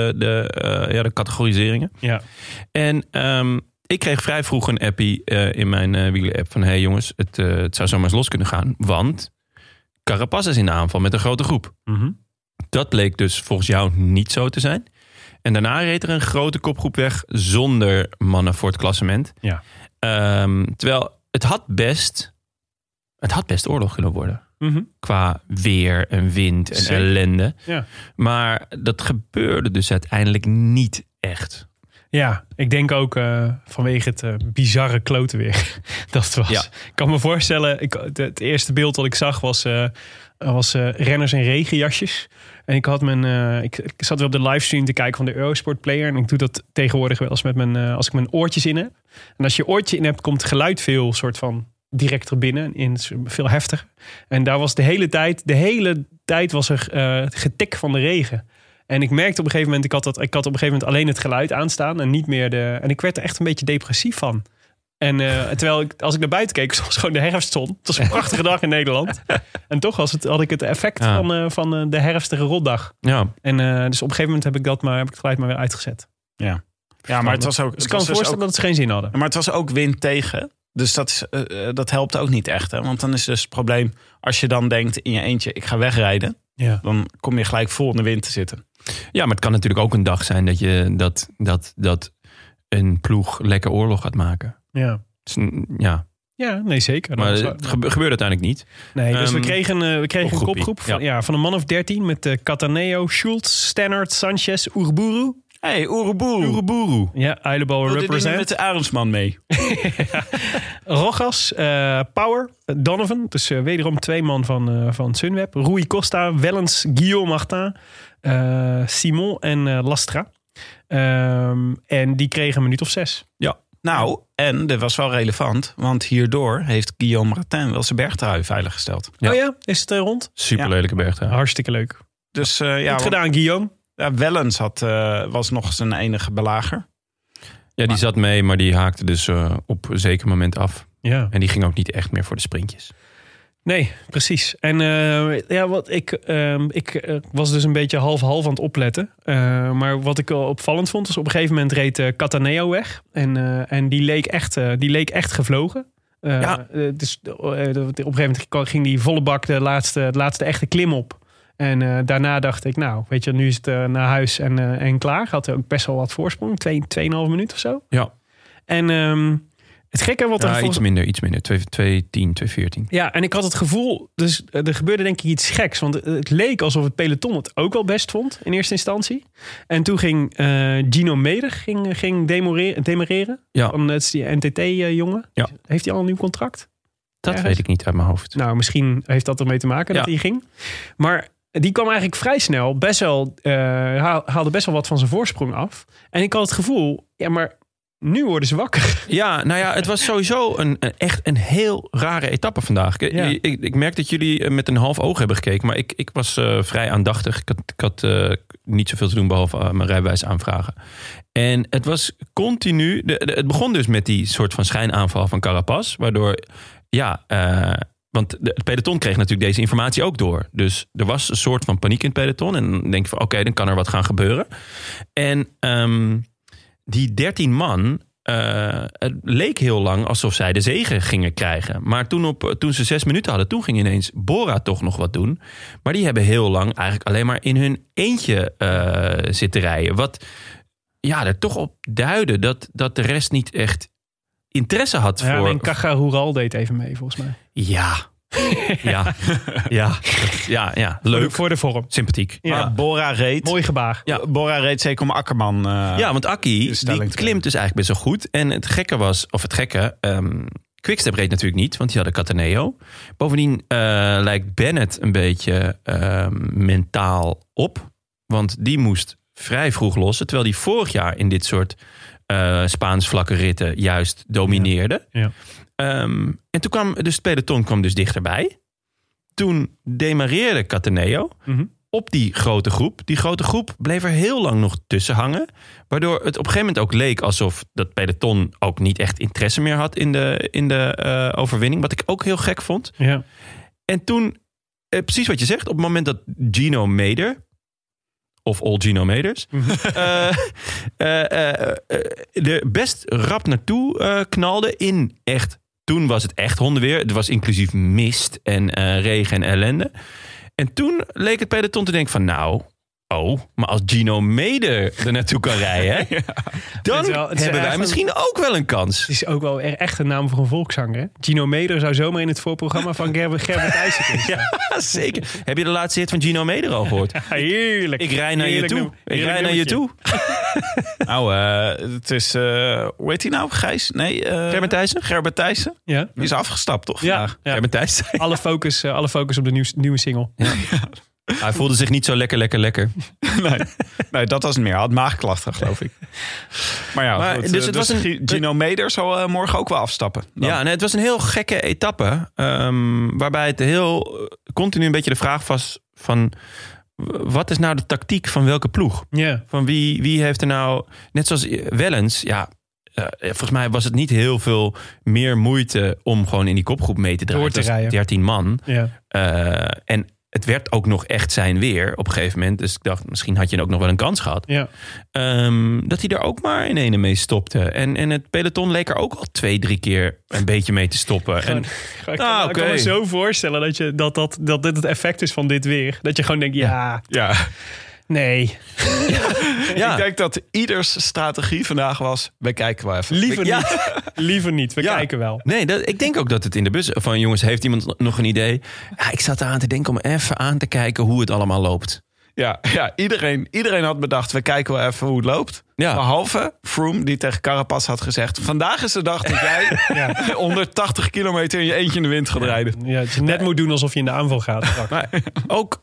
de categoriseringen. Ja. En ik kreeg vrij vroeg een appie in mijn wielenapp van hey jongens, het zou zomaar eens los kunnen gaan. Want Carapaz is in de aanval met een grote groep. Mm-hmm. Dat bleek dus volgens jou niet zo te zijn. En daarna reed er een grote kopgroep weg zonder mannen voor het klassement. Ja. Terwijl het had best oorlog kunnen worden. Mm-hmm. Qua weer en wind en ellende. Ja. Maar dat gebeurde dus uiteindelijk niet echt. Ja, ik denk ook vanwege het bizarre kloten weer. Dat het was. Ja. Ik kan me voorstellen, het eerste beeld dat ik zag was renners in regenjasjes. En ik zat weer op de livestream te kijken van de Eurosport Player. En ik doe dat tegenwoordig wel eens als ik mijn oortjes in heb. En als je oortje in hebt, komt het geluid veel soort van directer binnen. Veel heftiger. En daar was de hele tijd was er getik van de regen. En ik merkte op een gegeven moment, ik had op een gegeven moment alleen het geluid aanstaan en niet meer en ik werd er echt een beetje depressief van. En terwijl als ik naar buiten keek, was het gewoon de herfstzon. Het was een prachtige dag in Nederland. En toch had ik het effect van de herfstige rotdag. Ja. En dus op een gegeven moment heb ik het geluid maar weer uitgezet. Ja, maar het was ook. Dus ik kan me voorstellen dat het geen zin hadden. Maar het was ook wind tegen. Dus dat helpt ook niet echt. Hè? Want dan is dus het probleem, als je dan denkt in je eentje, ik ga wegrijden. Ja. Dan kom je gelijk vol in de wind te zitten. Ja, maar het kan natuurlijk ook een dag zijn dat een ploeg lekker oorlog gaat maken. Ja. Ja. Ja, nee, zeker. Maar het gebeurde uiteindelijk niet. Nee, dus we kregen een kopgroep van een man of 13 met Cataneo, Schultz, Stannard, Sanchez, Uruburu. Hey, Uruburu. Ja, Eilebal represent. Met de Arendsman mee. Rogas, Power, Donovan. Dus wederom 2 man van Sunweb. Rui Costa, Wellens, Guillaume Martin, Simon en Lastra. En die kregen een minuut of 6. Ja. Nou, en dat was wel relevant. Want hierdoor heeft Guillaume Martin wel zijn bergtrui veiliggesteld. Ja. Oh ja, is het rond? Super lelijke bergtrui. Hartstikke leuk. Dus, goed gedaan, Guillaume. Ja, Wellens was nog zijn enige belager. Ja, die zat mee, maar die haakte dus op een zeker moment af. Ja. En die ging ook niet echt meer voor de sprintjes. Nee, precies. En ik was dus een beetje half-half aan het opletten. Maar wat ik wel opvallend vond, was op een gegeven moment reed Cataneo weg. En die leek echt gevlogen. Dus op een gegeven moment ging die volle bak de laatste echte klim op. En daarna dacht ik, nou, weet je, nu is het naar huis en klaar. Had ook best wel wat voorsprong. 2,5 minuten of zo. Ja. En het gekke wat er... Iets minder. 2:10, 2:14. Ja, en ik had het gevoel... Dus er gebeurde denk ik iets geks. Want het leek alsof het peloton het ook wel best vond in eerste instantie. En toen ging Gino Meder ging demareren. Ja. Dat is die NTT-jongen. Ja. Heeft hij al een nieuw contract? Dat weet ik niet uit mijn hoofd. Nou, misschien heeft dat ermee te maken dat hij ging. Maar... Die kwam eigenlijk vrij snel, haalde best wel wat van zijn voorsprong af. En ik had het gevoel, ja, maar nu worden ze wakker. Ja, nou ja, het was sowieso echt een heel rare etappe vandaag. Ja. Ik merk dat jullie met een half oog hebben gekeken, maar ik was vrij aandachtig. Ik had niet zoveel te doen behalve mijn rijbewijs aanvragen. En het was continu, het begon dus met die soort van schijnaanval van Carapaz, waardoor, want het peloton kreeg natuurlijk deze informatie ook door. Dus er was een soort van paniek in het peloton. En dan denk je van oké, dan kan er wat gaan gebeuren. En die 13 man, het leek heel lang alsof zij de zege gingen krijgen. Maar toen ze 6 minuten hadden, toen ging ineens Bora toch nog wat doen. Maar die hebben heel lang eigenlijk alleen maar in hun eentje zitten rijden. Wat er toch op duidde dat de rest niet echt interesse had voor... alleen Caja Rural deed even mee, volgens mij. Ja. Leuk. Voor de vorm. Sympathiek. Ja. Maar Bora reed... Mooi gebaar. Ja. Bora reed zeker om Akkerman. Want Akkie, die klimt dus eigenlijk best wel goed. En het gekke... Quickstep reed natuurlijk niet, want die hadden Cataneo. Bovendien lijkt Bennett een beetje mentaal op. Want die moest vrij vroeg lossen. Terwijl die vorig jaar in dit soort... Spaans vlakke ritten juist domineerde. Ja. En toen kwam dus het peloton kwam dus dichterbij. Toen demareerde Cataneo op die grote groep. Die grote groep bleef er heel lang nog tussen hangen. Waardoor het op een gegeven moment ook leek alsof dat peloton ook niet echt interesse meer had in de overwinning. Wat ik ook heel gek vond. Ja. En toen, precies wat je zegt, op het moment dat Gino Meder... of All Gino Meders... er best rap naartoe knalde in echt... Toen was het echt hondenweer. Het was inclusief mist en regen en ellende. En toen leek het peloton te denken van... maar als Gino Meder er naartoe kan rijden... dan hebben wij misschien ook wel een kans. Het is ook wel echt een naam voor een volkszanger. Hè? Gino Meder zou zomaar in het voorprogramma van Gerbert IJzer staan. Ja, zeker. Heb je de laatste hit van Gino Meder al gehoord? Ja, heerlijk. Ik rij naar je toe. Ik rij naar je toe. Nou, het is... hoe heet hij nou? Gijs? Nee. Gerbert Thijssen. Ja. Die is afgestapt, toch? Ja. Gerbert Thijssen. Alle focus op de nieuwe single. Ja. Hij voelde zich niet zo lekker. Nee, dat was het meer. Hij had maagklachten, geloof ik. Maar ja, goed, dus het was Gino Meder zal morgen ook wel afstappen. Dan. Ja, het was een heel gekke etappe. Waarbij het heel continu een beetje de vraag was van... Wat is nou de tactiek van welke ploeg? Yeah. Van wie heeft er nou... Net zoals Wellens, volgens mij was het niet heel veel meer moeite... om gewoon in die kopgroep mee te draaien. Door te rijden. 13 man. Yeah. En het werd ook nog echt zijn weer op een gegeven moment. Dus ik dacht, misschien had je ook nog wel een kans gehad. Ja. Dat hij er ook maar in ene mee stopte. En het peloton leek er ook al 2-3 keer een beetje mee te stoppen. Ik kan me zo voorstellen dat dit het effect is van dit weer. Dat je gewoon denkt, ja. Nee. Ja. Ik denk dat ieders strategie vandaag was... we kijken wel even. Liever niet, we kijken wel. Nee, ik denk ook dat het in de bus... van jongens, heeft iemand nog een idee? Ja, ik zat eraan te denken om even aan te kijken... hoe het allemaal loopt. Ja, iedereen had bedacht... we kijken wel even hoe het loopt. Ja. Behalve Froome, die tegen Carapaz had gezegd... vandaag is de dag dat jij 180 kilometer in je eentje in de wind gaat rijden. Ja, dat je net moet doen alsof je in de aanval gaat. Maar ook,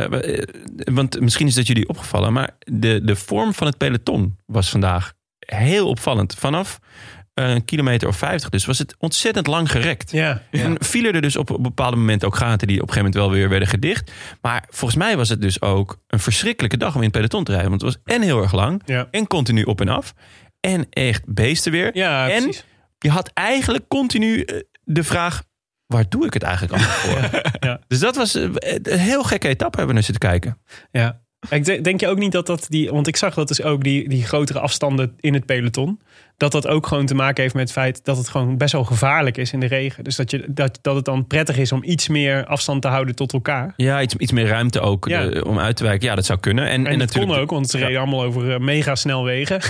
want misschien is dat jullie opgevallen... maar de vorm van het peloton was vandaag heel opvallend. Vanaf een kilometer of 50 dus was het ontzettend lang gerekt. Ja. En vielen er dus op een bepaald moment ook gaten... die op een gegeven moment wel weer werden gedicht. Maar volgens mij was het dus ook een verschrikkelijke dag... om in het peloton te rijden. Want het was en heel erg lang... en continu op en af. En echt beesten weer. Ja, en precies. Je had eigenlijk continu de vraag... waar doe ik het eigenlijk allemaal voor? Ja. Dus dat was een heel gekke etappe hebben we naar zitten kijken. Ja. Denk je ook niet dat want ik zag dat dus ook die grotere afstanden in het peloton... dat ook gewoon te maken heeft met het feit... dat het gewoon best wel gevaarlijk is in de regen. Dus dat het dan prettig is om iets meer afstand te houden tot elkaar. Ja, iets meer ruimte ook om uit te wijken. Ja, dat zou kunnen. En dat natuurlijk kon ook, want ze reden allemaal over mega snelwegen.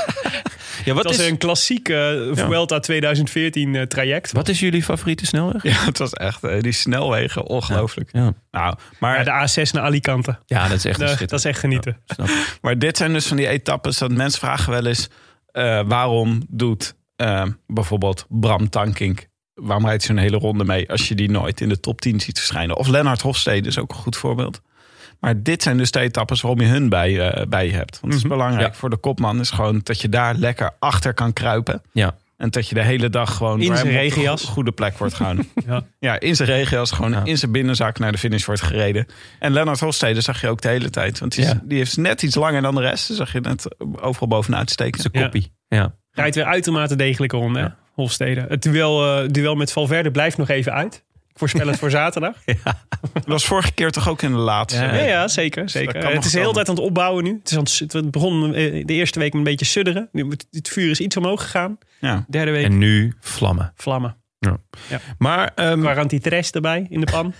Ja, het was een klassieke Vuelta 2014 traject. Wat is jullie favoriete snelweg? Ja, het was echt die snelwegen, ongelooflijk. Ja. Nou, maar de A6 naar Alicante. Ja, dat is echt dat is echt genieten. Ja, maar dit zijn dus van die etappes dat mensen vragen wel eens... waarom doet bijvoorbeeld Bram Tankink... waarom rijdt zo'n hele ronde mee... als je die nooit in de top 10 ziet verschijnen? Of Lennart Hofstede is ook een goed voorbeeld. Maar dit zijn dus de etappes waarom je hun bij je hebt. Want het is belangrijk voor de kopman... is gewoon dat je daar lekker achter kan kruipen. Ja. En dat je de hele dag gewoon... in zijn regenjas. Goede plek wordt gehouden. Ja, in zijn regenjas. Gewoon in zijn binnenzak naar de finish wordt gereden. En Lennart Hofstede zag je ook de hele tijd. Want die heeft net iets langer dan de rest. Dus zag je net overal bovenuit steken. Zijn koppie. Ja. Rijdt weer uitermate degelijke ronde, hè? Hofstede. Het duel met Valverde blijft nog even uit. Ik voorspel het voor zaterdag. Dat was vorige keer toch ook in de laatste. Ja, zeker. Het is de hele tijd aan het opbouwen nu. Het begon de eerste week een beetje sudderen. Het vuur is iets omhoog gegaan. Ja. Derde week. En nu vlammen. Ja. Maar Quarantitres erbij in de pan.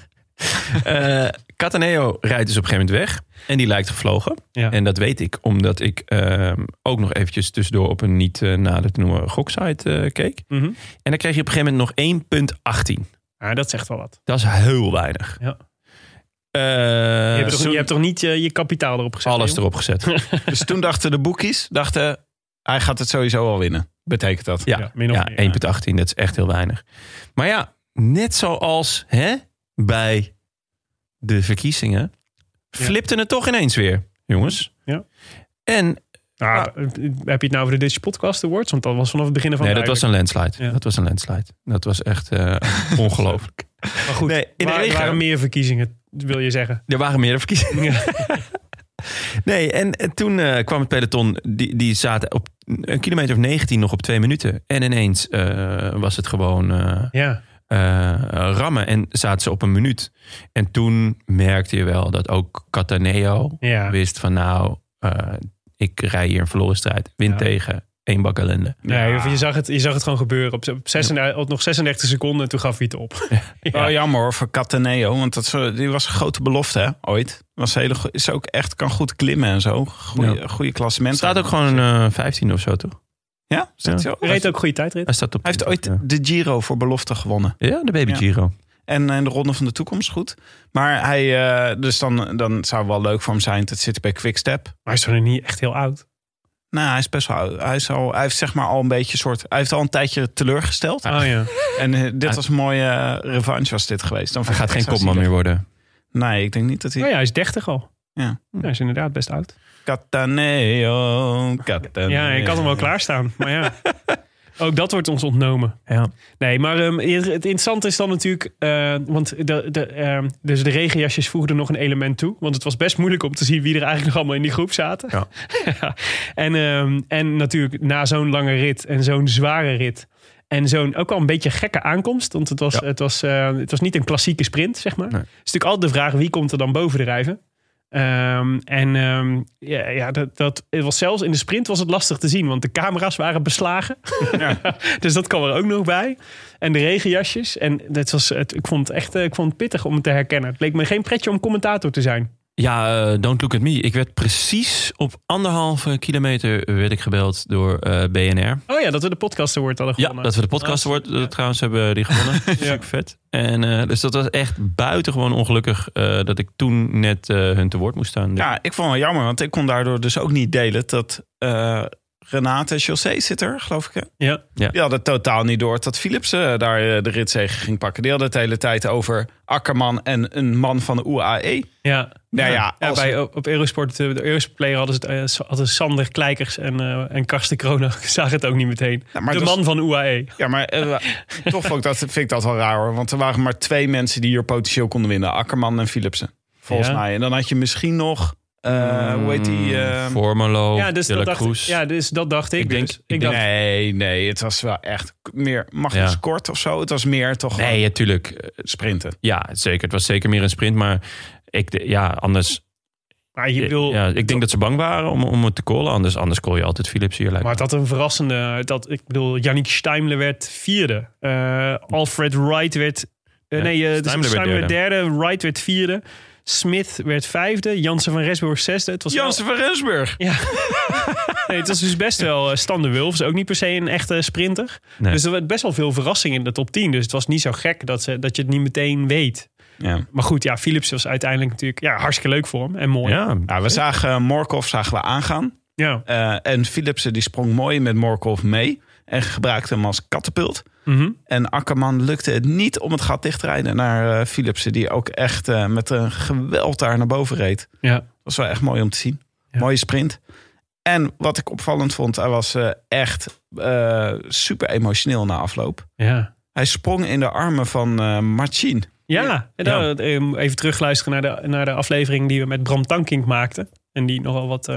Cataneo rijdt dus op een gegeven moment weg. En die lijkt gevlogen. Ja. En dat weet ik omdat ik ook nog eventjes tussendoor... op een niet nader te noemen goksite keek. Mm-hmm. En dan kreeg je op een gegeven moment nog 1,18. Ja, dat zegt wel wat. Dat is heel weinig. Ja. Je hebt toch niet je kapitaal erop gezet? Alles erop gezet. Dus toen dachten de boekies... hij gaat het sowieso al winnen. Betekent dat? Ja, 1,18. Dat is echt heel weinig. Maar ja, net zoals bij de verkiezingen... flipte het toch ineens weer, jongens. Ja. En... heb je het nou over de Dutch Podcast Awards? Want dat was vanaf het begin van... Nee, dat was een landslide. Ja. Dat was echt ongelooflijk. Maar goed, er waren meer verkiezingen, wil je zeggen? Er waren meer verkiezingen. Nee, en toen kwam het peloton... Die zaten op een kilometer of 19 nog op 2 minuten. En ineens was het gewoon... rammen en zaten ze op een minuut. En toen merkte je wel dat ook Cataneo wist van ik rij hier een verloren strijd. Win tegen 1 bak ellende. Je zag het gewoon gebeuren. Op nog 36 seconden en toen gaf hij het op. Jammer hoor voor Cataneo. Want die was een grote belofte ooit. Is ook echt, kan goed klimmen en zo. Goede klassement. Staat ook gewoon 15 of zo toch? Ja, hij reed ook goede tijdrit. Hij heeft ooit de Giro voor belofte gewonnen. Ja, de Baby Giro. En de Ronde van de Toekomst goed. Maar hij, dus dan zou het wel leuk voor hem zijn dat zit bij Quickstep. Maar hij is toch nog niet echt heel oud? Nou, hij is best wel. Hij heeft zeg maar al een beetje hij heeft al een tijdje teleurgesteld. Oh ja. En dit was een mooie revanche was dit geweest. Dan Hij gaat geen kopman meer worden. Nee, ik denk niet dat hij. Oh ja, hij is 30 al. Ja. Hij is inderdaad best oud. Cataneo. Ja, ik had hem wel klaarstaan. Maar ja, ook dat wordt ons ontnomen. Ja. Nee, maar het interessante is dan natuurlijk... want dus de regenjasjes voegden nog een element toe. Want het was best moeilijk om te zien wie er eigenlijk nog allemaal in die groep zaten. Ja. Ja. En natuurlijk na zo'n lange rit en zo'n zware rit... En zo'n ook al een beetje gekke aankomst. Want het was niet een klassieke sprint, zeg maar. Nee. Het is natuurlijk altijd de vraag, wie komt er dan boven de rijven? Het was zelfs in de sprint was het lastig te zien, want de camera's waren beslagen. Ja. Dus dat kwam er ook nog bij. En de regenjasjes. En ik vond het pittig om het te herkennen. Het leek me geen pretje om commentator te zijn. Ja, don't look at me. Ik werd precies op 1,5 kilometer werd ik gebeld door BNR. Oh ja, dat we de podcast award hadden gewonnen. Ja, dat we de podcast award trouwens hebben die gewonnen. Ja. Super vet. En dus dat was echt buitengewoon ongelukkig dat ik toen net hun te woord moest staan. Ja, ik vond het wel jammer, want ik kon daardoor dus ook niet delen dat Renate José zit er, geloof ik. Hè? Ja. Die hadden totaal niet door dat Philipsen daar de ritzege ging pakken. Die hadden het de hele tijd over Akkerman en een man van de UAE. Ja. Nou ja, op Eurosport, de Eurosport hadden Sander Kleikers en Karsten Kroon zagen het ook niet meteen. Ja, de man van UAE. Ja, maar toch vind ik dat wel raar hoor. Want er waren maar 2 mensen die hier potentieel konden winnen. Akkerman en Philipsen, volgens mij. En dan had je misschien nog... hoe heet die? Formelo, ja, dus dat dacht ik. Nee, het was wel echt meer Magnus Kort of zo. Het was meer toch. Nee, natuurlijk sprinten. Ja, zeker. Het was zeker meer een sprint, maar anders. Maar ik denk dat ze bang waren om het te callen. Anders call je altijd Philips hier. Maar dat een verrassende. Yannick Steimler werd 4e. Alfred Wright werd. Steimler werd 3e. Wright werd 4e. Smith werd 5e. Jansen van Rensburg 6e. Jansen van Rensburg? Ja. Nee, het was dus best wel Sander Wulfs. Ook niet per se een echte sprinter. Nee. Dus er werd best wel veel verrassing in de top 10. Dus het was niet zo gek dat je het niet meteen weet. Ja. Maar goed, Philips was uiteindelijk natuurlijk hartstikke leuk voor hem. En mooi. Ja, we zagen Morkov aangaan. Ja. En Philipsen die sprong mooi met Morkov mee. En gebruikte hem als katapult. Mm-hmm. En Akkerman lukte het niet om het gat dicht te rijden naar Philipsen. Die ook echt met een geweld daar naar boven reed. Ja. Dat was wel echt mooi om te zien. Ja. Mooie sprint. En wat ik opvallend vond, hij was echt super emotioneel na afloop. Ja. Hij sprong in de armen van Marcin. Ja. Even terugluisteren naar de aflevering die we met Bram Tankink maakten. En die nogal wat...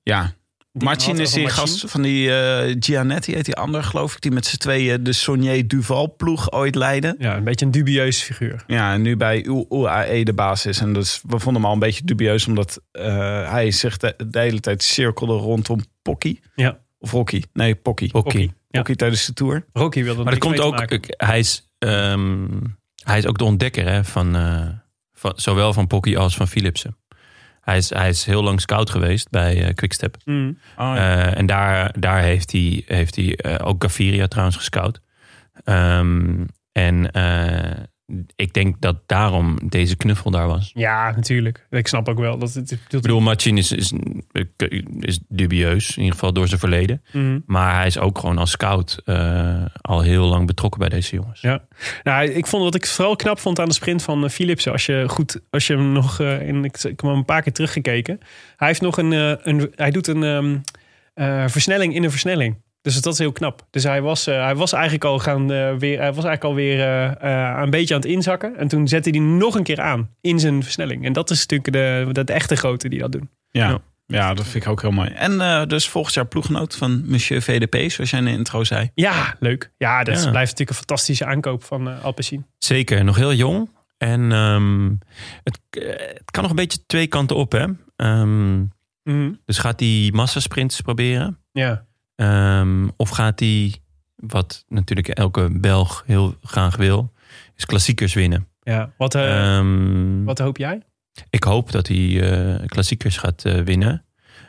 Marcin is die gast van die Gianetti, heet die ander, geloof ik. Die met z'n tweeën de Saunier Duval ploeg ooit leidde. Ja, een beetje een dubieuze figuur. Ja, en nu bij UAE de baas is. En dus, we vonden hem al een beetje dubieus, omdat hij zich de hele tijd cirkelde rondom Pocky. Ja. Of Rocky. Nee, Pocky. Pocky tijdens de Tour. Rocky wilde maar dat komt ook. Hij is ook de ontdekker hè, van zowel van Pocky als van Philipsen. Hij is heel lang scout geweest bij Quickstep. Mm. En daar heeft hij ook Gaviria trouwens gescout. Ik denk dat daarom deze knuffel daar was. Ja, natuurlijk. Ik snap ook wel. Ik bedoel, Marcin is dubieus. In ieder geval door zijn verleden. Mm. Maar hij is ook gewoon als scout al heel lang betrokken bij deze jongens. Ja. Nou, ik vond wat ik vooral knap vond aan de sprint van Philipsen. Als je hem nog... ik heb hem een paar keer teruggekeken. Hij heeft nog hij doet een versnelling in een versnelling. Dus dat is heel knap. Dus hij was eigenlijk alweer een beetje aan het inzakken. En toen zette hij nog een keer aan in zijn versnelling. En dat is natuurlijk de echte grote die dat doen. Ja, dat vind ik ook heel mooi. En dus volgend jaar ploeggenoot van Monsieur VDP, zoals jij in de intro zei. Ja, leuk. Ja, dat blijft natuurlijk een fantastische aankoop van Alpecin. Zeker, nog heel jong. En het kan nog een beetje 2 kanten op, hè? Dus gaat hij massasprints proberen? Ja. Of gaat hij, wat natuurlijk elke Belg heel graag wil, is klassiekers winnen. Ja. Wat hoop jij? Ik hoop dat hij klassiekers gaat winnen.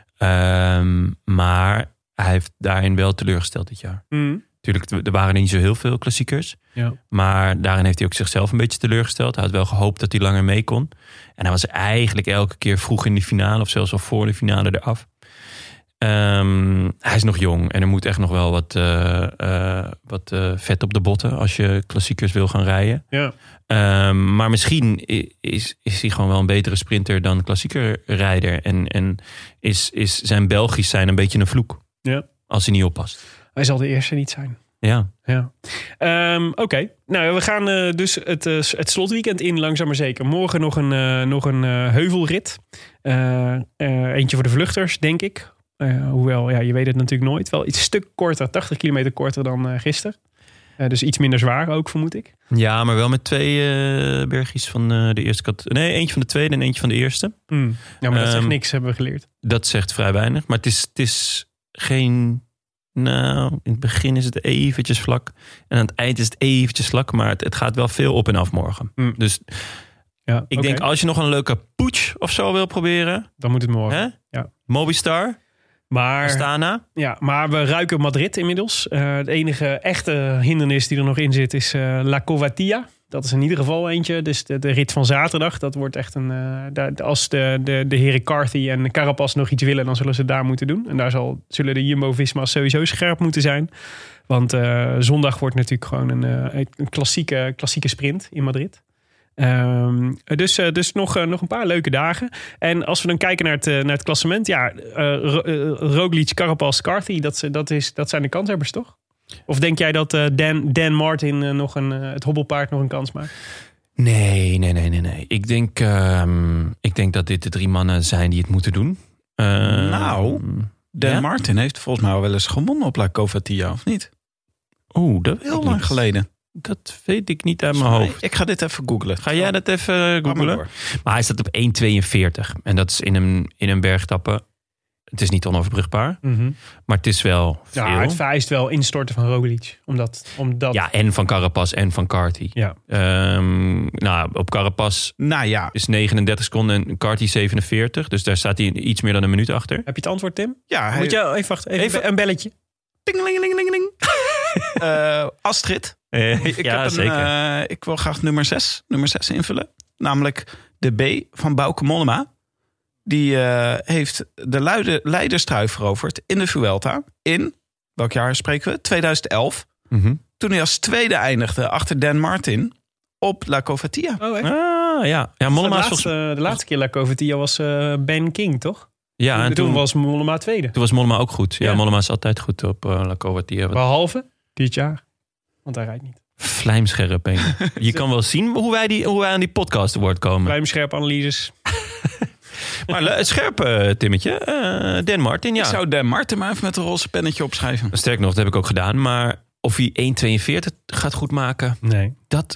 Maar hij heeft daarin wel teleurgesteld dit jaar. Natuurlijk, er waren niet zo heel veel klassiekers. Ja. Maar daarin heeft hij ook zichzelf een beetje teleurgesteld. Hij had wel gehoopt dat hij langer mee kon. En hij was eigenlijk elke keer vroeg in de finale, of zelfs al voor de finale eraf. Hij is nog jong en er moet echt nog wel wat vet op de botten als je klassiekers wil gaan rijden. Ja. Maar misschien is hij gewoon wel een betere sprinter dan klassiekerrijder. En is zijn Belgisch zijn een beetje een vloek. Ja. Als hij niet oppast. Hij zal de eerste niet zijn. Ja. Oké. Nou, we gaan dus het slotweekend in, langzaam maar zeker. Morgen nog een heuvelrit. Eentje voor de vluchters, denk ik. Hoewel, ja, je weet het natuurlijk nooit. Wel iets stuk korter, 80 kilometer korter dan gisteren. Dus iets minder zwaar ook, vermoed ik. Ja, maar wel met 2 bergjes van de eerste kant. Nee, eentje van de tweede en eentje van de eerste. Ja, maar dat zegt niks, hebben we geleerd. Dat zegt vrij weinig. Maar het is geen... Nou, in het begin is het eventjes vlak. En aan het eind is het eventjes vlak. Maar het gaat wel veel op en af morgen. Dus ja, ik denk, als je nog een leuke putsch of zo wil proberen... Dan moet het morgen. Hè? Ja. Movistar... Astana. Ja, maar we ruiken Madrid inmiddels. Het enige echte hindernis die er nog in zit is La Covatia. Dat is in ieder geval eentje. Dus de rit van zaterdag. Dat wordt echt als de heren Carthy en Carapaz nog iets willen, dan zullen ze het daar moeten doen. En daar zullen de Jumbo-Visma's sowieso scherp moeten zijn. Want zondag wordt natuurlijk gewoon een klassieke sprint in Madrid. Dus nog een paar leuke dagen. En als we dan kijken naar het klassement. Ja, Roglic, Carapaz, Carthy. Dat zijn de kanshebbers, toch? Of denk jij dat Dan Martin het hobbelpaard nog een kans maakt? Nee. Ik denk dat dit de 3 mannen zijn die het moeten doen. Dan Martin heeft volgens mij al wel eens gewonnen op La Covatia, of niet? Dat heel lang geleden. Dat weet ik niet uit mijn hoofd. Ik ga dit even googlen. Ga jij dat even googlen? Maar hij staat op 1,42. En dat is in een bergtappe. Het is niet onoverbrugbaar. Mm-hmm. Maar het is wel veel. Ja, het vereist wel instorten van Roglic. Omdat... Ja, en van Carapaz en van Carthy. Ja. Op Carapaz is 39 seconden en Carthy 47. Dus daar staat hij iets meer dan een minuut achter. Heb je het antwoord, Tim? Ja. Moet je even wachten? Even een belletje. Tingelingelingeling. Astrid. Ik wil graag nummer 6 invullen. Namelijk de B van Bauke Mollema. Die heeft de leiderstrui veroverd in de Vuelta. In, welk jaar spreken we? 2011. Mm-hmm. Toen hij als tweede eindigde achter Dan Martin op La Covatia. Oh, echt? Ja, Mollema de laatste keer La Covatia was Ben King, toch? Ja, en toen was Mollema tweede. Toen was Mollema ook goed. Ja, Mollema is altijd goed op La Covatia. Behalve dit jaar. Want hij rijdt niet. Vlijmscherp. Je kan wel zien hoe wij aan die podcast te woord komen. Vlijmscherp analyses. Maar scherp, Timmetje. Dan Martin, ja. Ik zou Dan Martin maar even met een roze pennetje opschrijven. Sterk nog, dat heb ik ook gedaan. Maar of hij 1,42 gaat goed maken... Nee.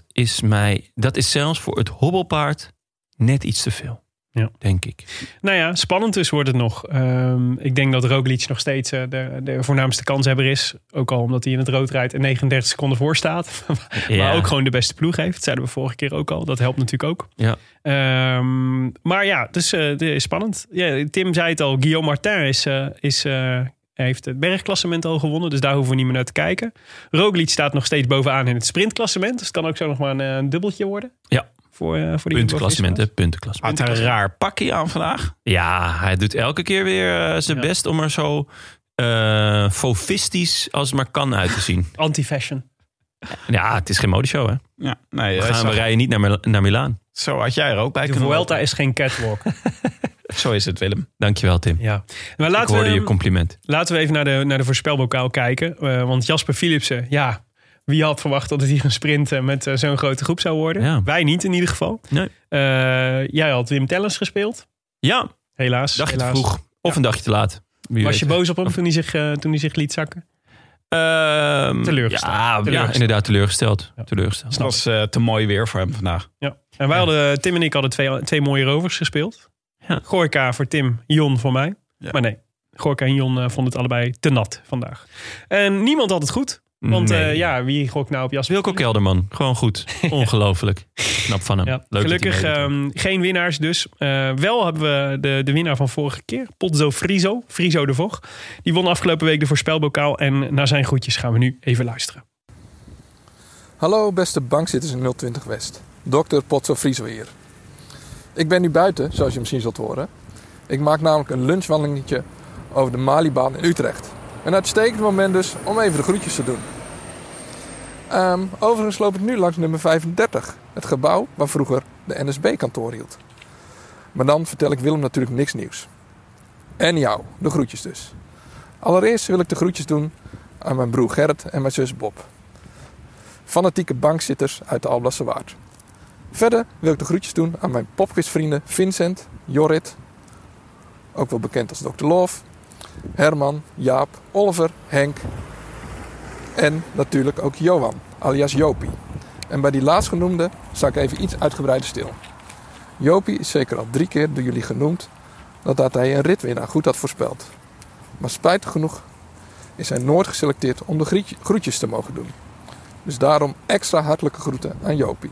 Dat is zelfs voor het hobbelpaard net iets te veel. Ja. Denk ik. Nou ja, spannend dus wordt het nog. Ik denk dat Roglic nog steeds de voornaamste kanshebber is. Ook al omdat hij in het rood rijdt en 39 seconden voor staat. Maar ook gewoon de beste ploeg heeft. Dat zeiden we vorige keer ook al. Dat helpt natuurlijk ook. Ja. Maar ja, dus het is spannend. Ja, Tim zei het al. Guillaume Martin heeft het bergklassement al gewonnen. Dus daar hoeven we niet meer naar te kijken. Roglic staat nog steeds bovenaan in het sprintklassement. Dus het kan ook zo nog maar een dubbeltje worden. Ja. Voor die puntenklassement. Had een raar pakje aan vandaag. Ja, hij doet elke keer weer zijn best om er zo fofistisch als het maar kan uit te zien. Anti-fashion. Ja, het is geen modeshow, hè? Ja, nee, we rijden niet naar Milaan. Zo had jij er ook bij kunnen. De Vuelta is geen catwalk. Zo is het, Willem. Dankjewel, Tim. Ja. Maar ik hoorde je compliment. Laten we even naar de voorspelbokaal kijken. Want Jasper Philipsen, wie had verwacht dat hij gaan sprinten met zo'n grote groep zou worden? Ja. Wij niet in ieder geval. Nee. Jij had Wim Tellens gespeeld. Ja. Helaas. Dagje te vroeg. Of een dagje te laat. Was je boos op hem toen hij zich liet zakken? Teleurgesteld. Ja, inderdaad teleurgesteld. Ja. Teleurgesteld. Het was te mooi weer voor hem vandaag. Ja. En wij Tim en ik hadden twee mooie rovers gespeeld. Ja. Gorka voor Tim, Jon voor mij. Ja. Maar nee, Gorka en Jon vonden het allebei te nat vandaag. En niemand had het goed. Want wie gokt nou op Jasper? Wilco Kelderman, gewoon goed. Ongelooflijk. Knap van hem. Ja. Leuk gelukkig geen winnaars dus. Wel hebben we de winnaar van vorige keer. Potzo Friso de Vocht. Die won afgelopen week de voorspelbokaal. En naar zijn groetjes gaan we nu even luisteren. Hallo beste bankzitters in 020 West. Dr. Potzo Friso hier. Ik ben nu buiten, zoals je misschien zult horen. Ik maak namelijk een lunchwandelingetje over de Malibaan in Utrecht. Een uitstekend moment dus om even de groetjes te doen. Overigens loop ik nu langs nummer 35. Het gebouw waar vroeger de NSB-kantoor hield. Maar dan vertel ik Willem natuurlijk niks nieuws. En jou, de groetjes dus. Allereerst wil ik de groetjes doen aan mijn broer Gerrit en mijn zus Bob. Fanatieke bankzitters uit de Alblasse Waard. Verder wil ik de groetjes doen aan mijn popquizvrienden Vincent, Jorrit, ook wel bekend als Dr. Love, Herman, Jaap, Oliver, Henk en natuurlijk ook Johan, alias Jopie. En bij die laatstgenoemde sta ik even iets uitgebreider stil. Jopie is zeker al 3 keer door jullie genoemd dat hij een ritwinnaar goed had voorspeld. Maar spijtig genoeg is hij nooit geselecteerd om de groetjes te mogen doen. Dus daarom extra hartelijke groeten aan Jopie.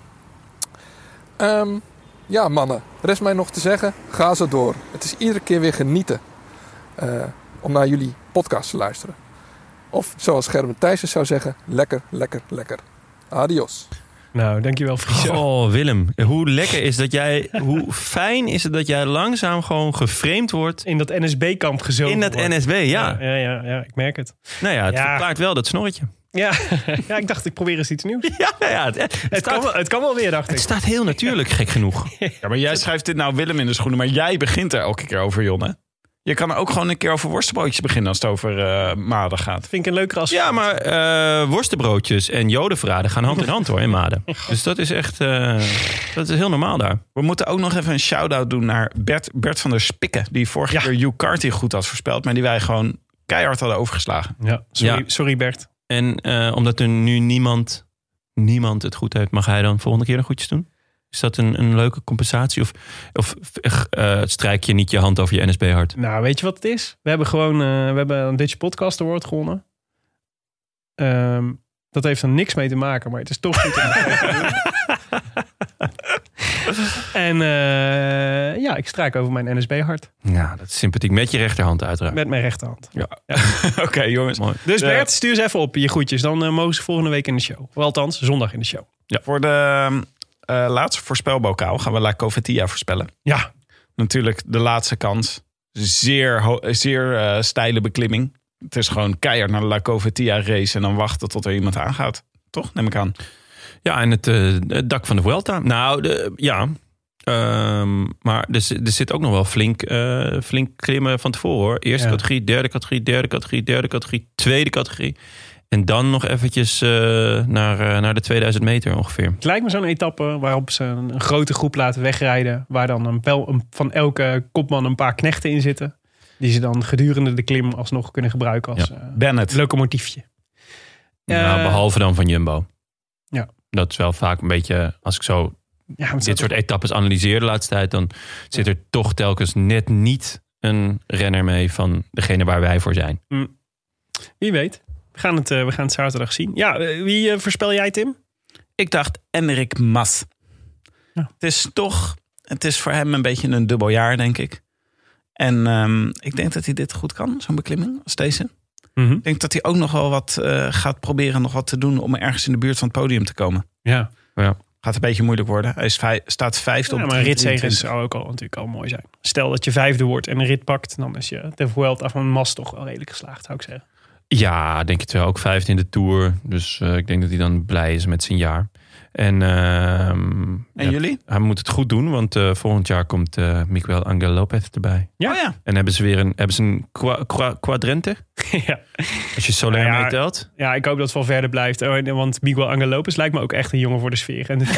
Ja mannen, rest mij nog te zeggen, ga zo door. Het is iedere keer weer genieten om naar jullie podcast te luisteren. Of zoals Gerben Thijssen zou zeggen, lekker, lekker, lekker. Adios. Nou, dankjewel Friso. Oh Willem, hoe fijn is het dat jij langzaam gewoon geframed wordt. In dat NSB-kamp gezogen In dat wordt. NSB, ja. Ja, ik merk het. Nou ja, het verklaart wel dat snorretje. Ja, ik dacht ik probeer eens iets nieuws. Het kan wel weer, dacht ik. Het staat heel natuurlijk, gek genoeg. Ja, maar jij schrijft dit nou Willem in de schoenen, maar jij begint er elke keer over, Jonne. Je kan er ook gewoon een keer over worstenbroodjes beginnen als het over Maden gaat. Vind ik een leuker als... Ja, maar worstenbroodjes en jodenverraden gaan hand in hand hoor in Maden. Dus dat is echt dat is heel normaal daar. We moeten ook nog even een shout-out doen naar Bert van der Spikken. Die vorige keer Hugh Carty goed had voorspeld, maar die wij gewoon keihard hadden overgeslagen. Ja, sorry Bert. En omdat er nu niemand het goed heeft, mag hij dan volgende keer nog goedjes doen? Is dat een leuke compensatie? Of strijk je niet je hand over je NSB-hart? Nou, weet je wat het is? We hebben een Dutch Podcast Award gewonnen. Dat heeft er niks mee te maken, maar het is toch goed om te doen. En ik strijk over mijn NSB-hart. Ja, dat is sympathiek. Met je rechterhand uiteraard. Met mijn rechterhand. Ja. Oké, jongens. Mooi. Dus Bert, stuur eens even op je groetjes. Dan mogen ze volgende week in de show. Of althans, zondag in de show. Ja. Voor de laatste voorspelbokaal gaan we La Covetia voorspellen. Ja. Natuurlijk de laatste kans. Zeer steile beklimming. Het is gewoon keihard naar de La Covetia race en dan wachten tot er iemand aangaat. Toch? Neem ik aan. Ja, en het dak van de Vuelta. Nou, maar er zit ook nog wel flink klimmen van tevoren hoor. Eerste categorie, derde categorie, tweede categorie. En dan nog eventjes naar de 2000 meter ongeveer. Het lijkt me zo'n etappe waarop ze een grote groep laten wegrijden. Waar dan van elke kopman een paar knechten in zitten. Die ze dan gedurende de klim alsnog kunnen gebruiken als locomotiefje. Behalve dan van Jumbo. Ja. Dat is wel vaak een beetje, als ik zo dit soort etappes analyseer de laatste tijd, dan zit er toch telkens net niet een renner mee van degene waar wij voor zijn. Wie weet. We gaan het zaterdag zien. Ja, wie voorspel jij, Tim? Ik dacht Enric Mas. Ja. Het is voor hem een beetje een dubbel jaar, denk ik. En ik denk dat hij dit goed kan, zo'n beklimming als deze. Mm-hmm. Ik denk dat hij ook nog wel wat gaat proberen nog wat te doen om ergens in de buurt van het podium te komen. Ja. Gaat een beetje moeilijk worden. Hij staat vijfde op. Ja, maar een ritzege zou ook natuurlijk al mooi zijn. Stel dat je vijfde wordt en een rit pakt, dan is je de Vuelta van Mas toch wel redelijk geslaagd, zou ik zeggen. Ja, denk het wel. Ook vijfde in de Tour. Dus ik denk dat hij dan blij is met zijn jaar. En jullie? Hij moet het goed doen, want volgend jaar komt Miguel Angel Lopez erbij. Ja. En hebben ze een quadrente? Ja. Als je Soler meetelt. Ja, ik hoop dat het wel verder blijft. Want Miguel Angel Lopez lijkt me ook echt een jongen voor de sfeer. En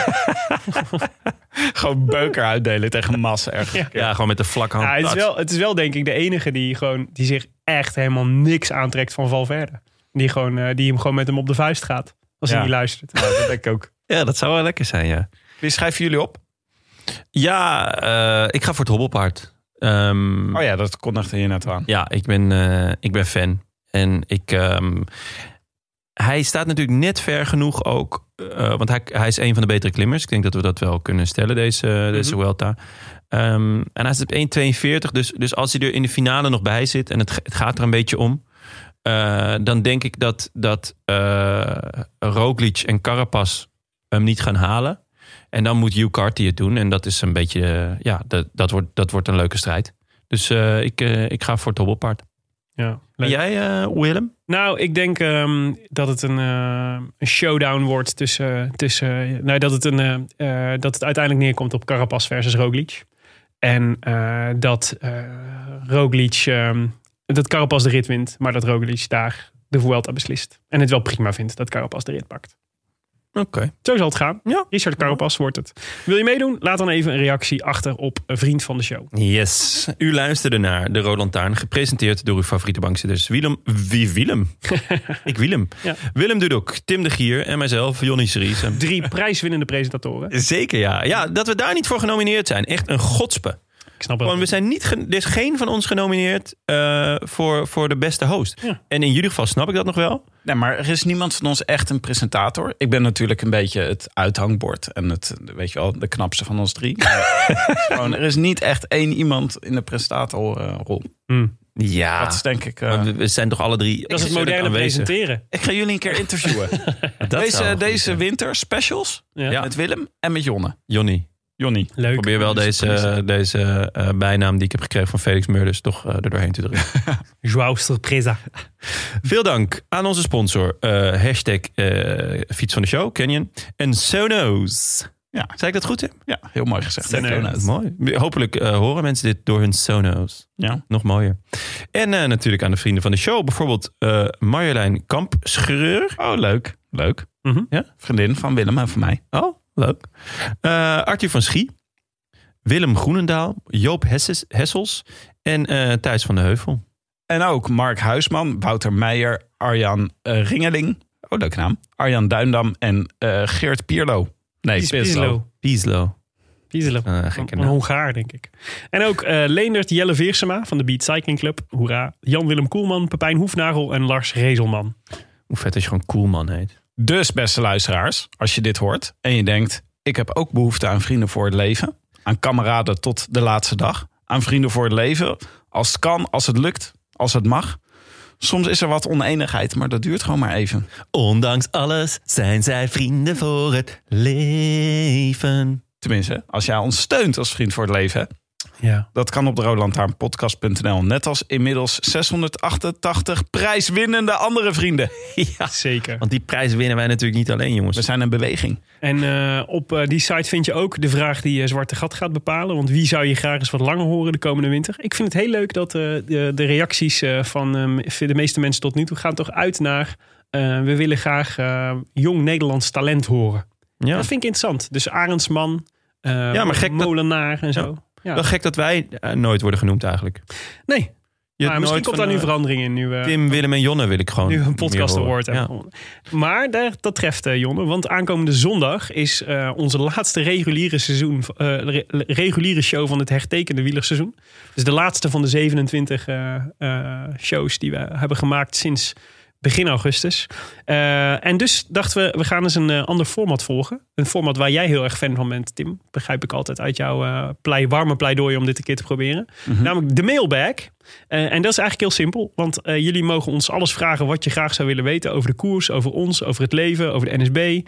gewoon beuker uitdelen tegen Mas ergens. Ja, gewoon met de vlakke hand. Ja, het is wel denk ik de enige die zich echt helemaal niks aantrekt van Valverde. Die hem gewoon met hem op de vuist gaat. Als hij niet luistert. Ja, dat denk ik ook. Ja, dat zou wel lekker zijn, ja. Wie schrijven jullie op? Ja, ik ga voor het hobbelpaard. Dat kondigde je net aan. Ja, ik ben fan. En hij staat natuurlijk net ver genoeg ook. Want hij is een van de betere klimmers. Ik denk dat we dat wel kunnen stellen, deze Vuelta. En hij zit op 1,42. Dus als hij er in de finale nog bij zit en het gaat er een beetje om, dan denk ik dat Roglic en Carapaz hem niet gaan halen. En dan moet Hugh Carty het doen. En dat is een beetje, dat wordt een leuke strijd. Dus ik ga voor het hobbelpaard. Ja, en jij, Willem? Nou, ik denk dat het een showdown wordt tussen dat het uiteindelijk neerkomt op Carapaz versus Roglic. En dat Roglic, dat Carapaz de rit wint, maar dat Roglic daar de Vuelta beslist. En het wel prima vindt dat Carapaz de rit pakt. Oké. Zo zal het gaan. Ja. Richard Carapaz wordt het. Wil je meedoen? Laat dan even een reactie achter op een vriend van de show. Yes. U luisterde naar De Rode Lantaarn, gepresenteerd door uw favoriete bankzitters. Willem? Ik Willem. Ja. Willem Dudok, Tim de Gier en mijzelf, Jonny Series. 3 prijswinnende presentatoren. Zeker, ja. Ja, dat we daar niet voor genomineerd zijn. Echt een godspe. Ik snap het. Want we zijn niet er is geen van ons genomineerd voor de beste host. Ja. En in jullie geval snap ik dat nog wel. Nee, maar er is niemand van ons echt een presentator. Ik ben natuurlijk een beetje het uithangbord en weet je wel, de knapste van ons 3. Gewoon, er is niet echt één iemand in de presentatorrol. Ja, dat is denk ik. We zijn toch alle 3. Dat is het moderne presenteren. Ik ga jullie een keer interviewen. deze winter specials met Willem en met Jonny. Leuk. Probeer wel deze bijnaam die ik heb gekregen van Felix Meurders toch er doorheen te drukken. Joao Surpresa. Veel dank aan onze sponsor. Hashtag fiets van de show, Canyon. En Sonos. Ja. Zei ik dat goed, Tim? Ja, heel mooi gezegd. Sonos. Mooi. Hopelijk horen mensen dit door hun Sonos. Ja. Nog mooier. En natuurlijk aan de vrienden van de show. Bijvoorbeeld Marjolein Kampschreur. Oh, leuk. Mm-hmm. Ja? Vriendin van Willem en van mij. Oh, leuk. Arthur van Schie. Willem Groenendaal. Joop Hessels. En Thijs van de Heuvel. En ook Mark Huisman, Wouter Meijer, Arjan Ringeling. Oh, leuke naam. Arjan Duindam en Geert Pierlo. Nee, Pieslo. Een Hongaar, denk ik. En ook Leendert Jelle Veersema van de Beat Cycling Club. Hoera. Jan-Willem Koelman, Pepijn Hoefnagel en Lars Rezelman. Hoe vet als je gewoon Koelman heet. Dus, beste luisteraars, als je dit hoort en je denkt, ik heb ook behoefte aan vrienden voor het leven. Aan kameraden tot de laatste dag. Aan vrienden voor het leven. Als het kan, als het lukt, als het mag. Soms is er wat oneenigheid, maar dat duurt gewoon maar even. Ondanks alles zijn zij vrienden voor het leven. Tenminste, als jij ons steunt als vriend voor het leven. Ja. Dat kan op de roodlantaarnpodcast.nl. Net als inmiddels 688 prijswinnende andere vrienden. Ja, zeker. Want die prijs winnen wij natuurlijk niet alleen, jongens. We zijn een beweging. En op die site vind je ook de vraag die Zwarte Gat gaat bepalen. Want wie zou je graag eens wat langer horen de komende winter? Ik vind het heel leuk dat de reacties van de meeste mensen tot nu toe gaan toch uit naar... we willen graag jong Nederlands talent horen. Ja. Dat vind ik interessant. Dus Arendsman, maar gek Molenaar en zo. Ja. Ja. Wel gek dat wij nooit worden genoemd eigenlijk. Nee. Maar misschien komt daar nu verandering in. Nu, Tim, Willem en Jonne wil ik gewoon. Nu een podcast award hebben. Ja. Maar dat treft Jonne. Want aankomende zondag is onze laatste reguliere show van het hertekende wielerseizoen. Dus de laatste van de 27 shows die we hebben gemaakt sinds begin augustus. En dus dachten we gaan eens een ander format volgen. Een format waar jij heel erg fan van bent, Tim. Begrijp ik altijd uit jouw warme pleidooi om dit een keer te proberen. Mm-hmm. Namelijk de mailbag. En dat is eigenlijk heel simpel. Want jullie mogen ons alles vragen wat je graag zou willen weten. Over de koers, over ons, over het leven, over de NSB.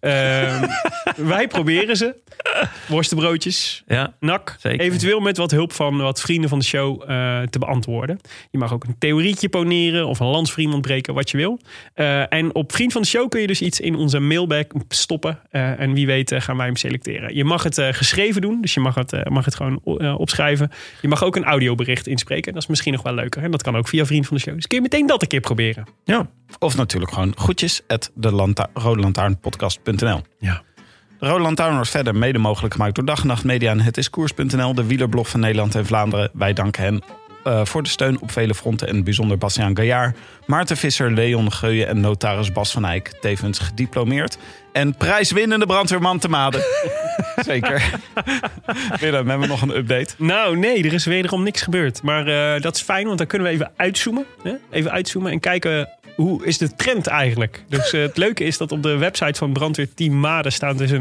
Wij proberen ze. Worstenbroodjes, nak. Zeker. Eventueel met wat hulp van wat vrienden van de show te beantwoorden. Je mag ook een theorietje poneren of een lans voor iemand breken, wat je wil. En op Vriend van de Show kun je dus iets in onze mailbag stoppen. En wie weet gaan wij hem selecteren. Je mag het geschreven doen, dus je mag het gewoon opschrijven. Je mag ook een audiobericht inspreken. Dat is misschien nog wel leuker. En dat kan ook via Vriend van de Show. Dus kun je meteen dat een keer proberen. Ja. Of natuurlijk gewoon groetjes@rodelantaarnpodcast.nl. Ja. De Rode Lantaarn wordt verder mede mogelijk gemaakt door Dag en Nacht Media en Het is Koers.nl, de wielerblog van Nederland en Vlaanderen. Wij danken hen voor de steun op vele fronten en bijzonder Bastiaan Gaillard, Maarten Visser, Leon Geuyen en notaris Bas van Eyck, tevens gediplomeerd en prijswinnende brandweerman te Maden. Zeker. Willem, hebben we nog een update? Nou nee, er is wederom niks gebeurd. Maar dat is fijn, want dan kunnen we even uitzoomen. Hè? Even uitzoomen en kijken hoe is de trend eigenlijk. Dus het leuke is dat op de website van brandweerteam Maden staat dus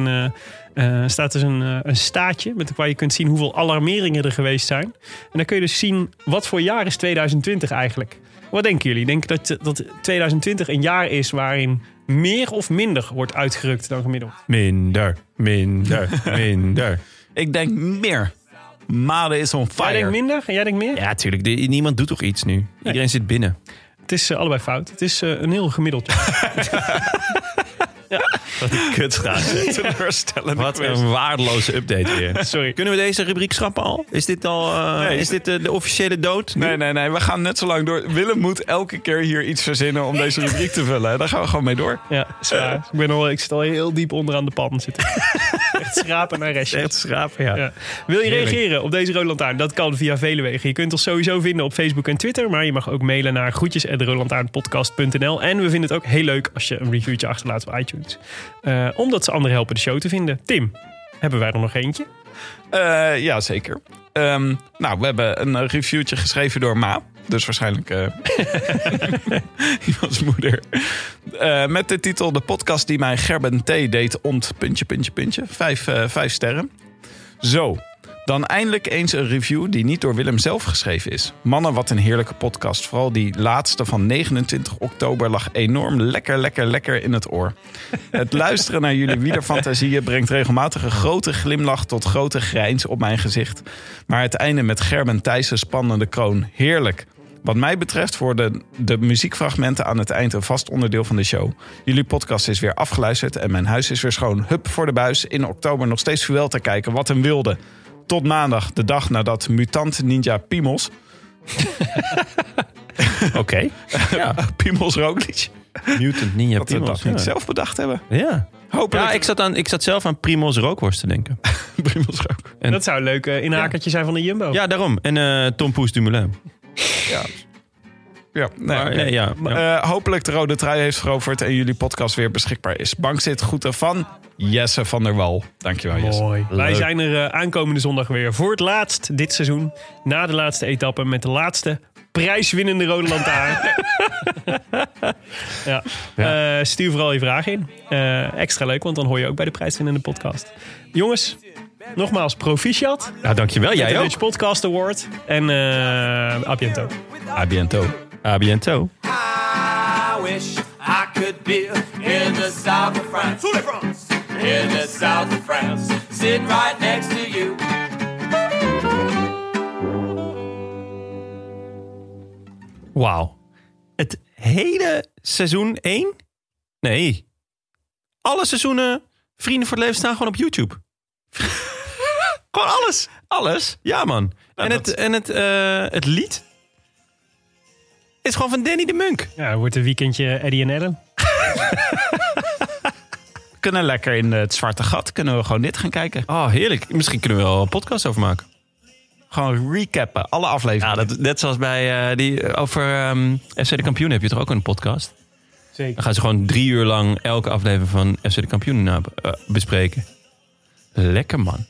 een staatje waar je kunt zien hoeveel alarmeringen er geweest zijn. En dan kun je dus zien wat voor jaar is 2020 eigenlijk. Wat denken jullie? Denken dat 2020 een jaar is waarin meer of minder wordt uitgerukt dan gemiddeld? Minder. Ik denk meer. Made is on fire. Jij denkt minder en jij denkt meer? Ja, tuurlijk. Niemand doet toch iets nu? Iedereen zit binnen. Het is allebei fout. Het is een heel gemiddeld jaar. Wat een kutstraat. Teleurstellend. Wat een waardeloze update weer. Sorry. Kunnen we deze rubriek schrappen al? Is dit al is dit de officiële dood? Nee. We gaan net zo lang door. Willem moet elke keer hier iets verzinnen om deze rubriek te vullen. Daar gaan we gewoon mee door. Ja, is waar. Ik zit al heel diep onderaan de pan zitten. Echt schrapen naar restjes. Echt schrapen, ja. Wil je reageren op deze Rode Lantaarn? Dat kan via vele wegen. Je kunt ons sowieso vinden op Facebook en Twitter. Maar je mag ook mailen naar groetjes@rodelantaarnpodcast.nl. En we vinden het ook heel leuk als je een reviewtje achterlaat op iTunes. Omdat ze anderen helpen de show te vinden. Tim, hebben wij er nog eentje? Ja, zeker. We hebben een reviewtje geschreven door Ma. Dus waarschijnlijk iemands moeder. Met de titel De podcast die mij Gerben T. deed ont... ... 5 sterren. Zo. Dan eindelijk eens een review die niet door Willem zelf geschreven is. Mannen, wat een heerlijke podcast. Vooral die laatste van 29 oktober lag enorm lekker in het oor. Het luisteren naar jullie wielerfantasieën brengt regelmatig een grote glimlach tot grote grijns op mijn gezicht. Maar het einde met Gerben Thijssen spannende kroon. Heerlijk. Wat mij betreft worden de muziekfragmenten aan het eind een vast onderdeel van de show. Jullie podcast is weer afgeluisterd en mijn huis is weer schoon. Hup voor de buis. In oktober nog steeds Vuelta kijken. Wat een wilde. Tot maandag, de dag nadat mutant ninja Piemels... Oké. Ja. Piemels Roglic. Mutant ninja Dat we Piemels. dat niet zelf bedacht hebben. Ja. Hopelijk. Ja, ik zat zelf aan Primoz Rookworst te denken. Primoz Rook. Dat zou een leuk inhakertje zijn van de Jumbo. Ja, daarom. En Tom Poes Dumoulin. Ja. Hopelijk de rode trui heeft veroverd en jullie podcast weer beschikbaar is. Bankzit groeten van Jesse van der Wal. Dankjewel, Jesse. Mooi. Leuk. Wij zijn er aankomende zondag weer voor het laatst dit seizoen. Na de laatste etappe met de laatste prijswinnende Rode Lantaarn. Stuur vooral je vragen in. Extra leuk, want dan hoor je ook bij de prijswinnende podcast. Jongens, nogmaals proficiat. Ja, dankjewel. Jij de ook. Dutch Podcast Award. En a biento. A biento. A biento. I wish I could be in the south of France. In the south of France. Sitting right next to you. Wauw. Het hele seizoen 1? Nee. Alle seizoenen Vrienden voor het Leven staan gewoon op YouTube. Gewoon alles. Alles? Ja, man. Nou, het lied is gewoon van Danny de Munk. Ja, het wordt een weekendje Eddie en Adam. We kunnen lekker in het zwarte gat. Kunnen we gewoon dit gaan kijken. Oh, heerlijk. Misschien kunnen we wel een podcast over maken. Gewoon recappen. Alle afleveringen. Ja, net zoals bij over FC de Kampioen heb je toch ook een podcast? Zeker. Dan gaan ze gewoon 3 uur lang elke aflevering van FC de Kampioen bespreken. Lekker, man.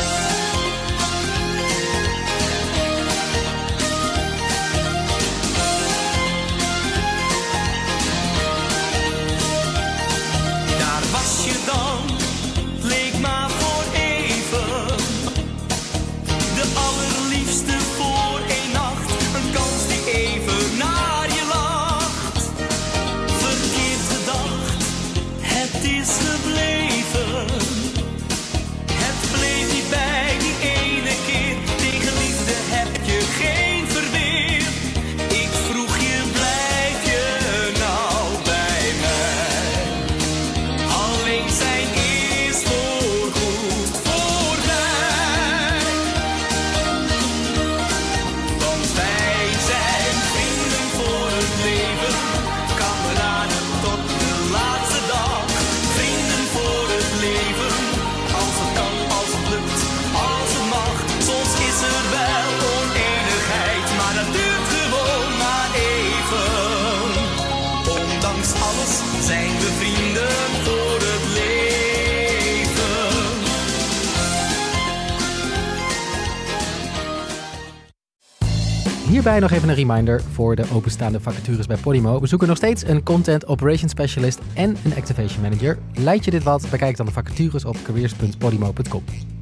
Hierbij nog even een reminder voor de openstaande vacatures bij Podimo. We zoeken nog steeds een Content Operations Specialist en een Activation Manager. Lijkt je dit wat? Bekijk dan de vacatures op careers.podimo.com.